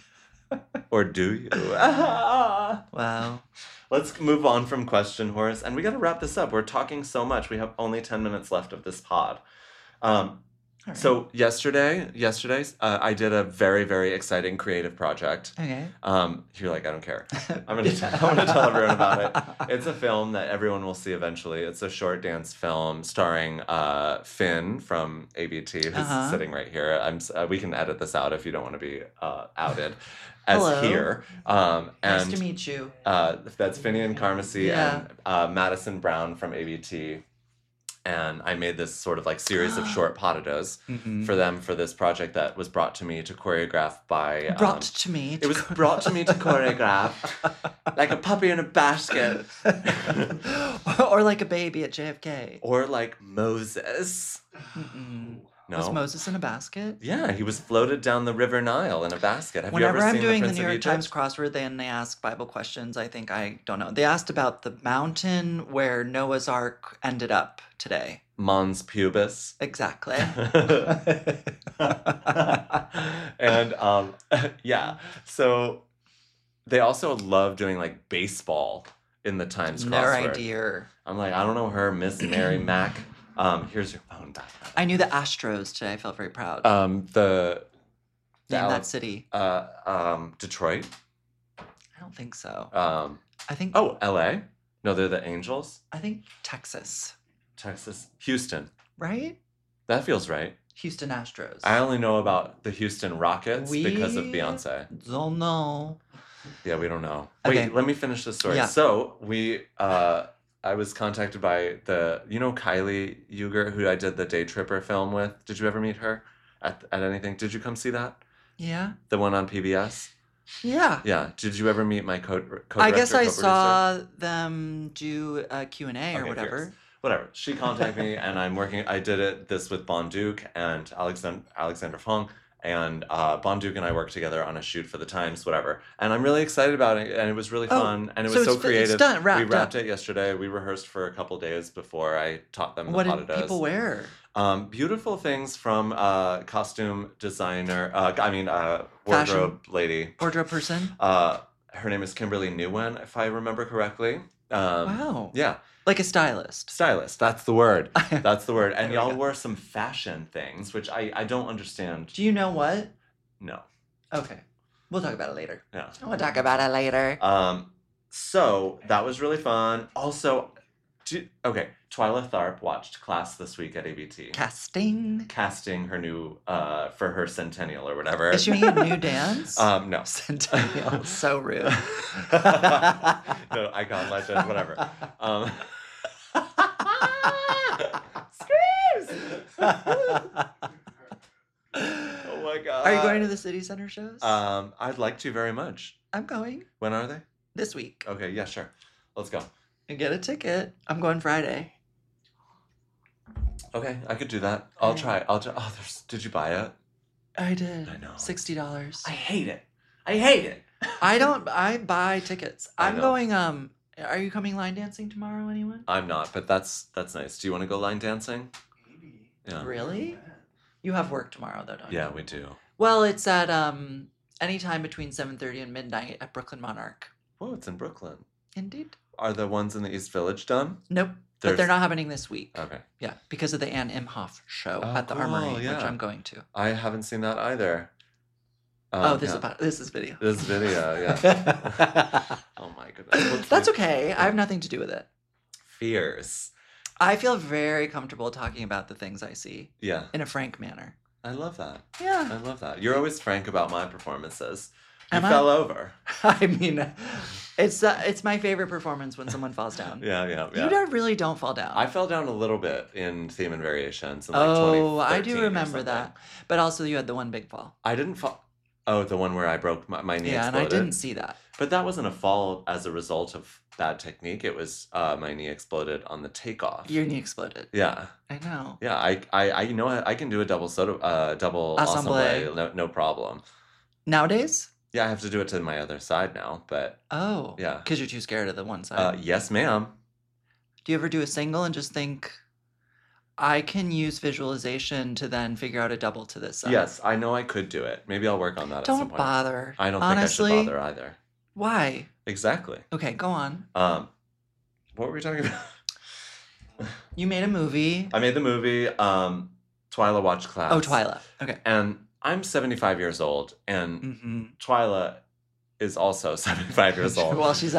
Or do you? Wow. Let's move on from question horse. And we got to wrap this up. We're talking so much. We have only 10 minutes left of this pod. Right. So yesterday, I did a very, very exciting creative project. Okay. You're like, I don't care. I'm gonna tell everyone about it. It's a film that everyone will see eventually. It's a short dance film starring Finn from ABT, who's sitting right here. We can edit this out if you don't want to be outed as Hello. here. Nice to meet you. That's Finian Carmacy and Madison Brown from ABT. And I made this sort of like series of short potatos for them for this project that was brought to me to choreograph by... It was brought to me to choreograph like a puppy in a basket. Or like a baby at JFK. Or like Moses. No. Was Moses in a basket? Yeah, he was floated down the River Nile in a basket. Have Whenever you ever I'm seen doing the the Prince New of York Egypt? Times crossword, then they ask Bible questions. I don't know. They asked about the mountain where Noah's Ark ended up today. Mons Pubis. Exactly. And yeah, so they also love doing like baseball in the Times No crossword. idea. I'm like, I don't know her, Miss Mary Mack. Here's your phone back. I knew the Astros today. I felt very proud. Name that city. Detroit. I don't think so. I think. Oh, LA. No, they're the Angels. I think Texas. Texas, Houston. Right? That feels right. Houston Astros. I only know about the Houston Rockets because of We- Beyonce. Don't know. Yeah, we don't know. Okay. Wait, let me finish the story. Yeah. So I was contacted by Kylie Uger, who I did the Day Tripper film with. Did you ever meet her at anything? Did you come see that? Yeah. The one on PBS? Yeah. Yeah. Did you ever meet my co-director, I guess I co-producer? saw them do a Q&A or Okay, whatever. fierce. Whatever. She contacted me, and I did this with Bon Duke and Alexander Fong, and Bon Duke and I worked together on a shoot for the Times, whatever. And I'm really excited about it, and it was really fun, and it was so creative. It's done, we wrapped it yesterday. We rehearsed for a couple days before I taught them What the did potatos. people wear? Beautiful things from costume designer, Fashion. wardrobe lady. Wardrobe person? Her name is Kimberly Newen, if I remember correctly. Wow. Yeah. Like a stylist. Stylist, that's the word. That's the word. And There we y'all go. wore some fashion things, which I don't understand. Do you know what? No. Okay. We'll talk about it later. Yeah. We'll talk about it later. So that was really fun. Also, Twyla Tharp watched class this week at ABT. Casting her new, for her centennial or whatever. Is she making a new dance? No. Centennial. So rude. No, icon, legend, whatever. Screams! Oh my god. Are you going to the city center shows? I'd like to very much. I'm going When are they? this week. Okay, yeah, sure. Let's go. And get a ticket. I'm going Friday. Okay, I could do that. I'll try. Oh, did you buy it? I did. I know. $60. I hate it. I hate it. I buy tickets. I I'm know. going, are you coming line dancing tomorrow, anyone? I'm not, but that's nice. Do you want to go line dancing? Maybe. Yeah. Really? You have work tomorrow, though, don't you? Yeah, we do. Well, it's at anytime between 7:30 and midnight at Brooklyn Monarch. Oh, it's in Brooklyn. Indeed. Are the ones in the East Village done? Nope. But There's- they're not happening this week. Okay. Yeah, because of the Anne Imhoff show Oh, at the cool, Armory, which yeah. I'm going to. I haven't seen that either. This is video. This video, yeah. Oh my goodness. That's okay. I have nothing to do with it. Fierce. I feel very comfortable talking about the things I see Yeah, in a frank manner. I love that. Yeah. I love that. You're always frank about my performances. You Am I? fell over. I mean, it's my favorite performance when someone falls down. Yeah. You really don't fall down. I fell down a little bit in Theme and Variations in like Oh, I 2013 do or remember something. that. But also, you had the one big fall. I didn't fall. Oh, the one where I broke my knee Yeah, exploded. and I didn't see that. But that wasn't a fall as a result of bad technique. It was my knee exploded on the takeoff. Your knee exploded. Yeah. I know. Yeah, I know I can do a double double Assemblée. assemblée, no problem. Nowadays? Yeah, I have to do it to my other side now, but Oh. Yeah. Because you're too scared of the one side. yes, ma'am. Do you ever do a single and just think, I can use visualization to then figure out a double to this side? Yes, I know I could do it. Maybe I'll work on that at some Don't point. bother. I don't Honestly, think I should bother either. Why? Exactly. Okay, go on. What were we talking about? You made a movie. I made the movie Twyla Watch Class. Oh, Twyla. Okay. And I'm 75 years old, and Mm-hmm. Twyla is also 75 years old. Well, she's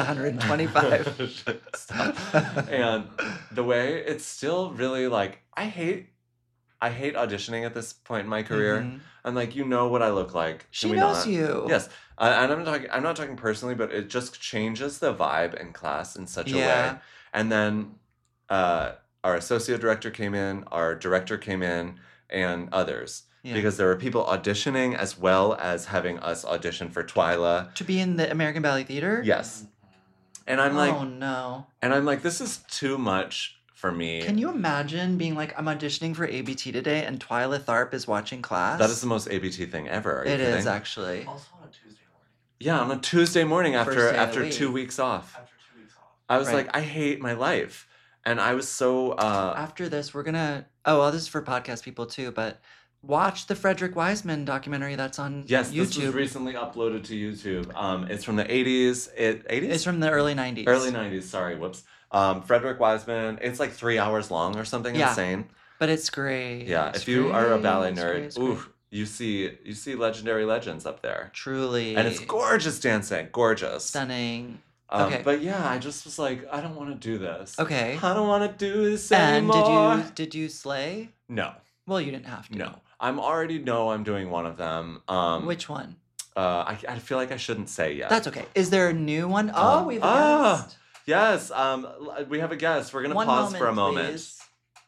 125. Stop. And the way it's still really like I hate auditioning at this point in my career. Mhm. I'm like, you know what I look like. She Can we knows not? you. Yes, and I'm not talking personally, but it just changes the vibe in class in such a Yeah. way. And then our associate director came in, our director came in, and others. Yeah. Because there were people auditioning as well as having us audition for Twyla. To be in the American Ballet Theater? Yes. And I'm like, oh, no. this is too much for me. Can you imagine being like, I'm auditioning for ABT today and Twyla Tharp is watching class? That is the most ABT thing ever. Are you It is, kidding? actually. Also on a Tuesday morning. Yeah, on a Tuesday morning First day of the after week. 2 weeks off. After 2 weeks off. I was Right. like, I hate my life. And I was so After this, we're gonna. Oh, well, this is for podcast people too, but watch the Frederick Wiseman documentary that's on yes, this was YouTube. recently uploaded to YouTube. It's from the 80s. 80s? It's from the early 90s. Early 90s, sorry, whoops. Frederick Wiseman. It's like 3 hours long or something Yeah. insane. But it's great. Yeah, It's if you are a great, ballet it's nerd, great, it's great. ooh, you see legendary legends up there. Truly. And it's gorgeous dancing, gorgeous. Stunning. Okay. But yeah, I just was like, I don't want to do this. Okay. I don't want to do this And anymore. did you slay? No, Well, you didn't have to. no. I'm doing one of them. Which one? I feel like I shouldn't say yet. That's okay. Is there a new one? Oh, we have a guest. Yes. We have a guest. We're gonna One pause for a moment. please.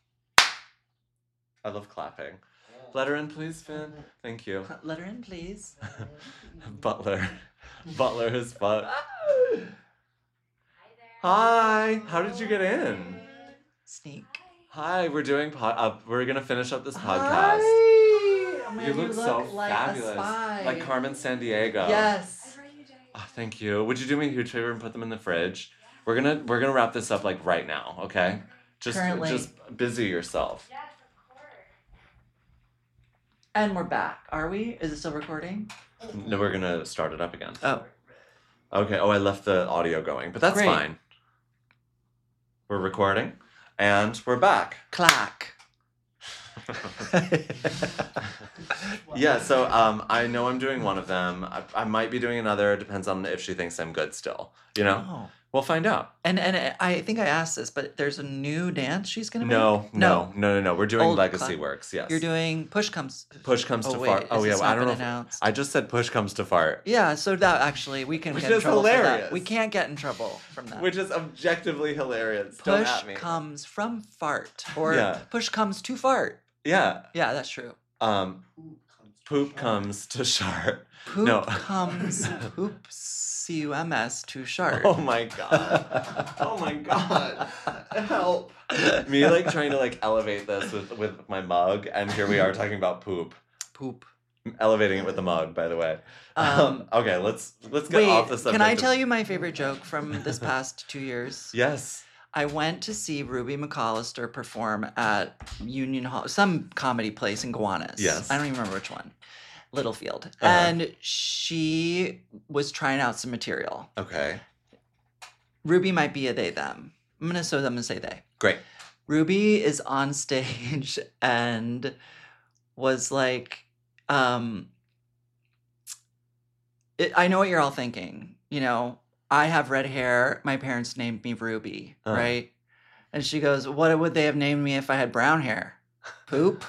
I love clapping. Let her in, please, Finn. Thank you. Let her in, please. Butler. Butler is butt. Hi. How did you get in? Sneak. Hi. We're doing we're gonna finish up this podcast. Hi. Oh my You God, look so like fabulous, a spy. like Carmen Sandiego. Yes. Oh, thank you. Would you do me a huge favor and put them in the fridge? We're gonna wrap this up like right now, okay? Just busy yourself. And we're back. Are we? Is it still recording? No, we're gonna start it up again. Oh. Okay. Oh, I left the audio going, but that's Great. fine. We're recording, and we're back. Clack. Yeah. So I know I'm doing one of them. I might be doing another. It depends on if she thinks I'm good still. You know. Oh. We'll find out. And I think I asked this, but there's a new dance she's gonna make? No. We're doing Old Legacy cla- Works. Yes. You're doing Push Comes to Wait, Fart. oh yeah, This I not don't know. been announced? I just said Push Comes to Fart, Yeah, so that actually we can Which get in is trouble for hilarious. that. We can't get in trouble from that. which is objectively hilarious. Don't Push at me. comes from fart, or Yeah. push comes to fart. Yeah. Yeah, that's true. Um, Poop comes to Chart. Poop No. comes, poop, C-U-M-S, to Chart. Oh my god. Oh my god. Help. Me like trying to like elevate this with my mug, and here we are talking about poop. Poop. Elevating it with the mug, by the way. Okay, let's get Wait, off the subject. can I tell you my favorite joke from this past 2 years? Yes. I went to see Ruby McAllister perform at Union Hall, some comedy place in Gowanus. Yes. I don't even remember which one. Littlefield. And she was trying out some material. Okay. Ruby might be a they, them. I'm going to say they. Great. Ruby is on stage and was like, I know what you're all thinking. You know, I have red hair. My parents named me Ruby, right? And she goes, what would they have named me if I had brown hair? Poop?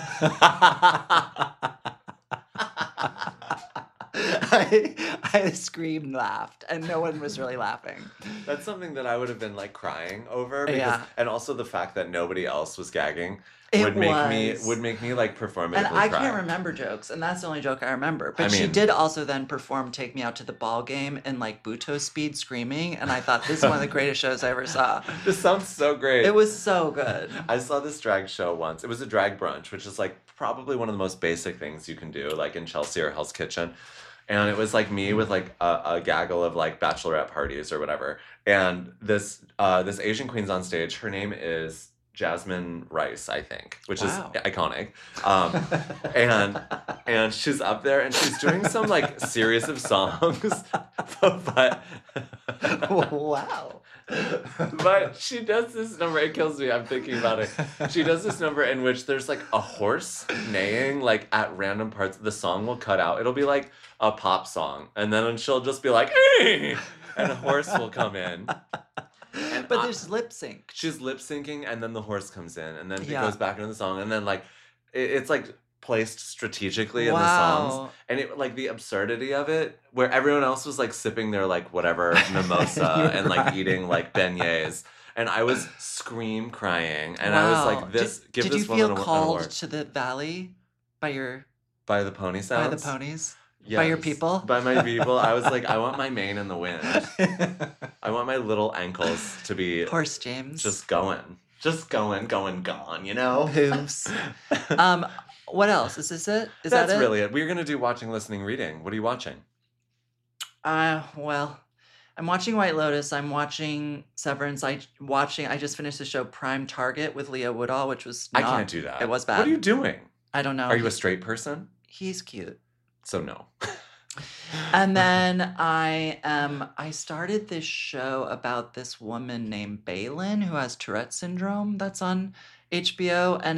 I screamed and laughed, and no one was really laughing. That's something that I would have been like crying over, because, Yeah. and also the fact that nobody else was gagging It would make was. me like performatively And I cry. can't remember jokes, and that's the only joke I remember. But she mean- did also then perform "Take Me Out to the Ball Game" in like Buto speed, screaming, and I thought this is one of the greatest shows I ever saw. This sounds so great. It was so good. I saw this drag show once. It was a drag brunch, which is like probably one of the most basic things you can do, like in Chelsea or Hell's Kitchen. And it was like me with like a gaggle of like bachelorette parties or whatever. And this Asian queen's on stage. Her name is Jasmine Rice, I think, which Wow. is iconic. And she's up there and she's doing some like series of songs, but Wow. but she does this number. It kills me. I'm thinking about it. She does this number in which there's like a horse neighing like at random parts. The song will cut out. It'll be like a pop song, and then she'll just be like, "Eh!" and a horse will come in. And But there's lip sync. she's lip syncing, and then the horse comes in, and then it Yeah. goes back into the song, and then like it's like placed strategically in the Wow. songs, and it like the absurdity of it, where everyone else was like sipping their like whatever mimosa and like Right. eating like beignets, and I was scream crying, and I was like, "This give did this you woman feel an called award." to the valley by By the pony the sounds, ponies? By your Yes. people? By my people. I was like, I want my mane in the wind. I want my little ankles to be Horse James. just going, gone. You know. Hooves. What else? Is this it? Is That's that it? really it. We're gonna do watching, listening, reading. What are you watching? Well, I'm watching White Lotus. I'm watching Severance. I just finished the show Prime Target with Leah Woodall, which was I not, can't do that. It was bad. What are you doing? I don't know. Are you a straight person? He's cute. So no. And then I started this show about this woman named Balin who has Tourette syndrome that's on HBO, and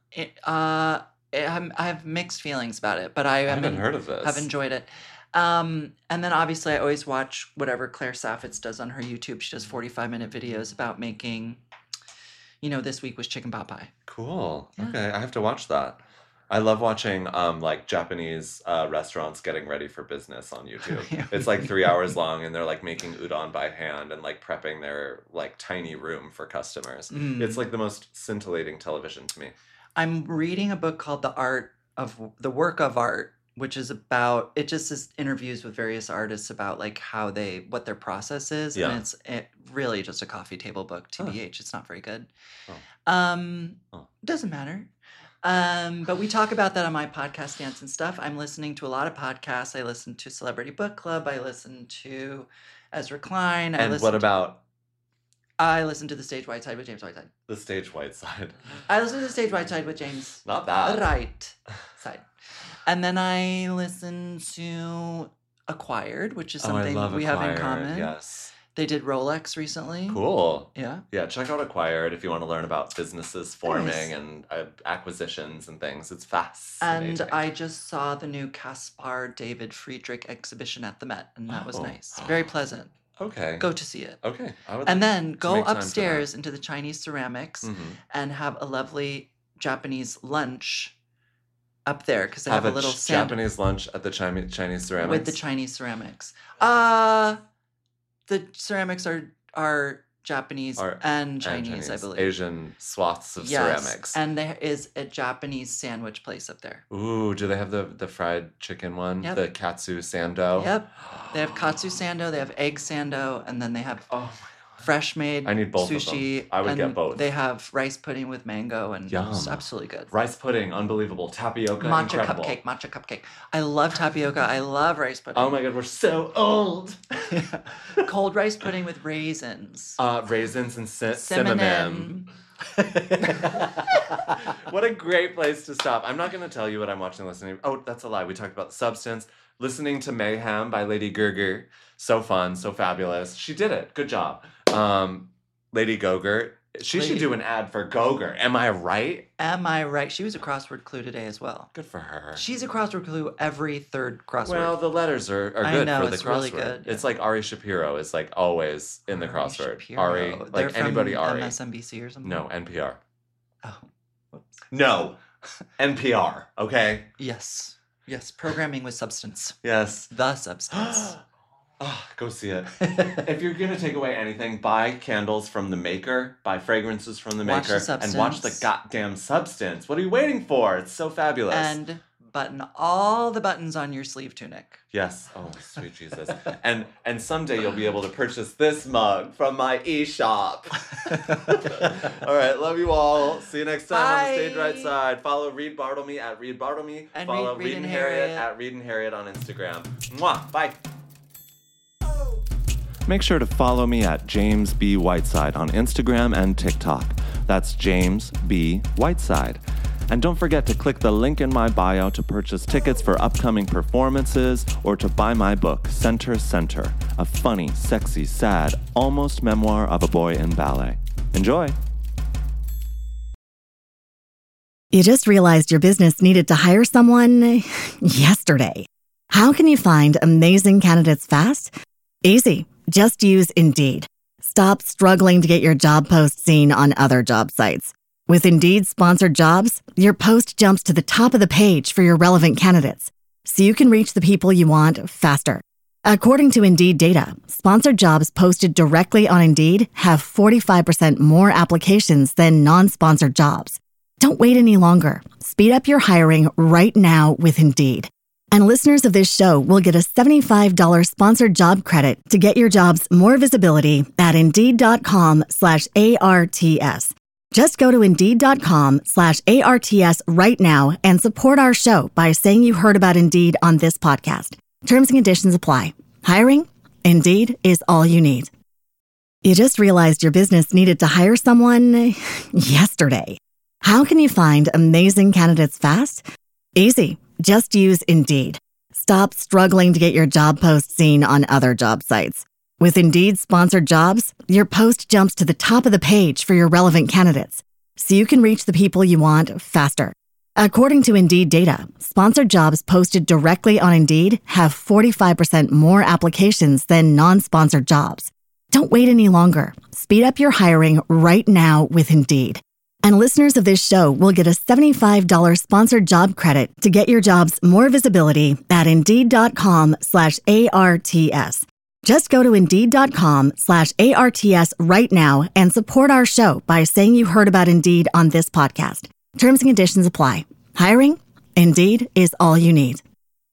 I have mixed feelings about it, but I haven't heard of this. have enjoyed it. And then obviously I always watch whatever Claire Saffitz does on her YouTube. She does 45-minute videos about making, this week was chicken pot pie. Cool. Yeah. Okay, I have to watch that. I love watching like Japanese restaurants getting ready for business on YouTube. It's like 3 hours long, and they're like making udon by hand and like prepping their like tiny room for customers. Mm. It's like the most scintillating television to me. I'm reading a book called The Work of Art, which is about, it just is interviews with various artists about like what their process is. Yeah. And it's really just a coffee table book, TBH. It's not very good. Oh. Doesn't matter. But we talk about that on my podcast, Dance and Stuff. I'm listening to a lot of podcasts. I listen to Celebrity Book Club. I listen to Ezra Klein. And what about I listen to The Stage Whiteside with James Whiteside. the stage white side? I listen to The Stage Whiteside with James Not bad. Right side. And then I listen to Acquired, which is Oh, I something love we have in Acquired, common. Yes. They did Rolex recently. Cool. Yeah. Yeah, check out Acquired if you want to learn about businesses forming Nice. and acquisitions and things. It's fascinating. And I just saw the new Caspar David Friedrich exhibition at the Met, and that was Oh. nice. Very pleasant. Okay. Go to see it. Okay. I would And like then to go make time for that. upstairs into the Chinese ceramics Mhm. and have a lovely Japanese lunch up there because they have, Have a little Japanese lunch at the Chinese ceramics. with the Chinese ceramics. The ceramics are Japanese Art and Chinese, I believe. Asian swaths of Yes. ceramics. And there is a Japanese sandwich place up there. Ooh, do they have the fried chicken one? Yep. The katsu sando? Yep. They have katsu sando, they have egg sando, and then they have Oh my God. fresh made I need both of sushi. them. I would get and both. They have rice pudding with mango, and Yum. it's absolutely good. Rice pudding, unbelievable. Tapioca, Matcha incredible. cupcake. I love tapioca. I love rice pudding. Oh my God, we're so old. Cold rice pudding with raisins. Raisins and cinnamon. What a great place to stop. I'm not going to tell you what I'm watching and listening. Oh, that's a lie. We talked about The Substance. Listening to Mayhem by Lady Gaga. So fun, so fabulous. She did it. Good job. Lady Gaga. She should do an ad for Gaga. Am I right? Am I right? She was a crossword clue today as well. Good for her. She's a crossword clue every third crossword. Well, the letters are I good know, for the it's crossword. really good, It's like Ari Shapiro is like always in the crossword. Shapiro. Ari, They're like from anybody Ari. MSNBC or something? No, NPR. Oh. Whoops. No, NPR, okay? Yes. Yes. Programming with substance. Yes. The substance. Oh, go see it. If you're going to take away anything, buy candles from the maker, buy fragrances from the Watch The maker, and watch the Substance. goddamn Substance. What are you waiting for? It's so fabulous. And button all the buttons on your sleeve tunic. Yes. Oh, sweet Jesus. And someday you'll be able to purchase this mug from my e-shop. All right. Love you all. See you next time on the Stage Right Bye. Side. Follow Reed Bartlemy at Reed Bartlemy. And Follow Reed Reed and Harriet at Reed and Harriet on Instagram. Mwah. Bye. Make sure to follow me at James B. Whiteside on Instagram and TikTok. That's James B. Whiteside. And don't forget to click the link in my bio to purchase tickets for upcoming performances or to buy my book, Center Center, a funny, sexy, sad, almost memoir of a boy in ballet. Enjoy! You just realized your business needed to hire someone yesterday. How can you find amazing candidates fast? Easy. Just use Indeed. Stop struggling to get your job post seen on other job sites. With Indeed sponsored jobs, your post jumps to the top of the page for your relevant candidates, so you can reach the people you want faster. According to Indeed data, sponsored jobs posted directly on Indeed have 45% more applications than non-sponsored jobs. Don't wait any longer. Speed up your hiring right now with Indeed. And listeners of this show will get a $75 sponsored job credit to get your jobs more visibility at Indeed.com/ARTS. Just go to Indeed.com/ARTS right now and support our show by saying you heard about Indeed on this podcast. Terms and conditions apply. Hiring? Indeed is all you need. You just realized your business needed to hire someone yesterday. How can you find amazing candidates fast? Easy. Just use Indeed. Stop struggling to get your job post seen on other job sites. With Indeed sponsored jobs, your post jumps to the top of the page for your relevant candidates, so you can reach the people you want faster. According to Indeed data, sponsored jobs posted directly on Indeed have 45% more applications than non-sponsored jobs. Don't wait any longer. Speed up your hiring right now with Indeed. And listeners of this show will get a $75 sponsored job credit to get your jobs more visibility at Indeed.com/ARTS. Just go to Indeed.com/ARTS right now and support our show by saying you heard about Indeed on this podcast. Terms and conditions apply. Hiring? Indeed is all you need.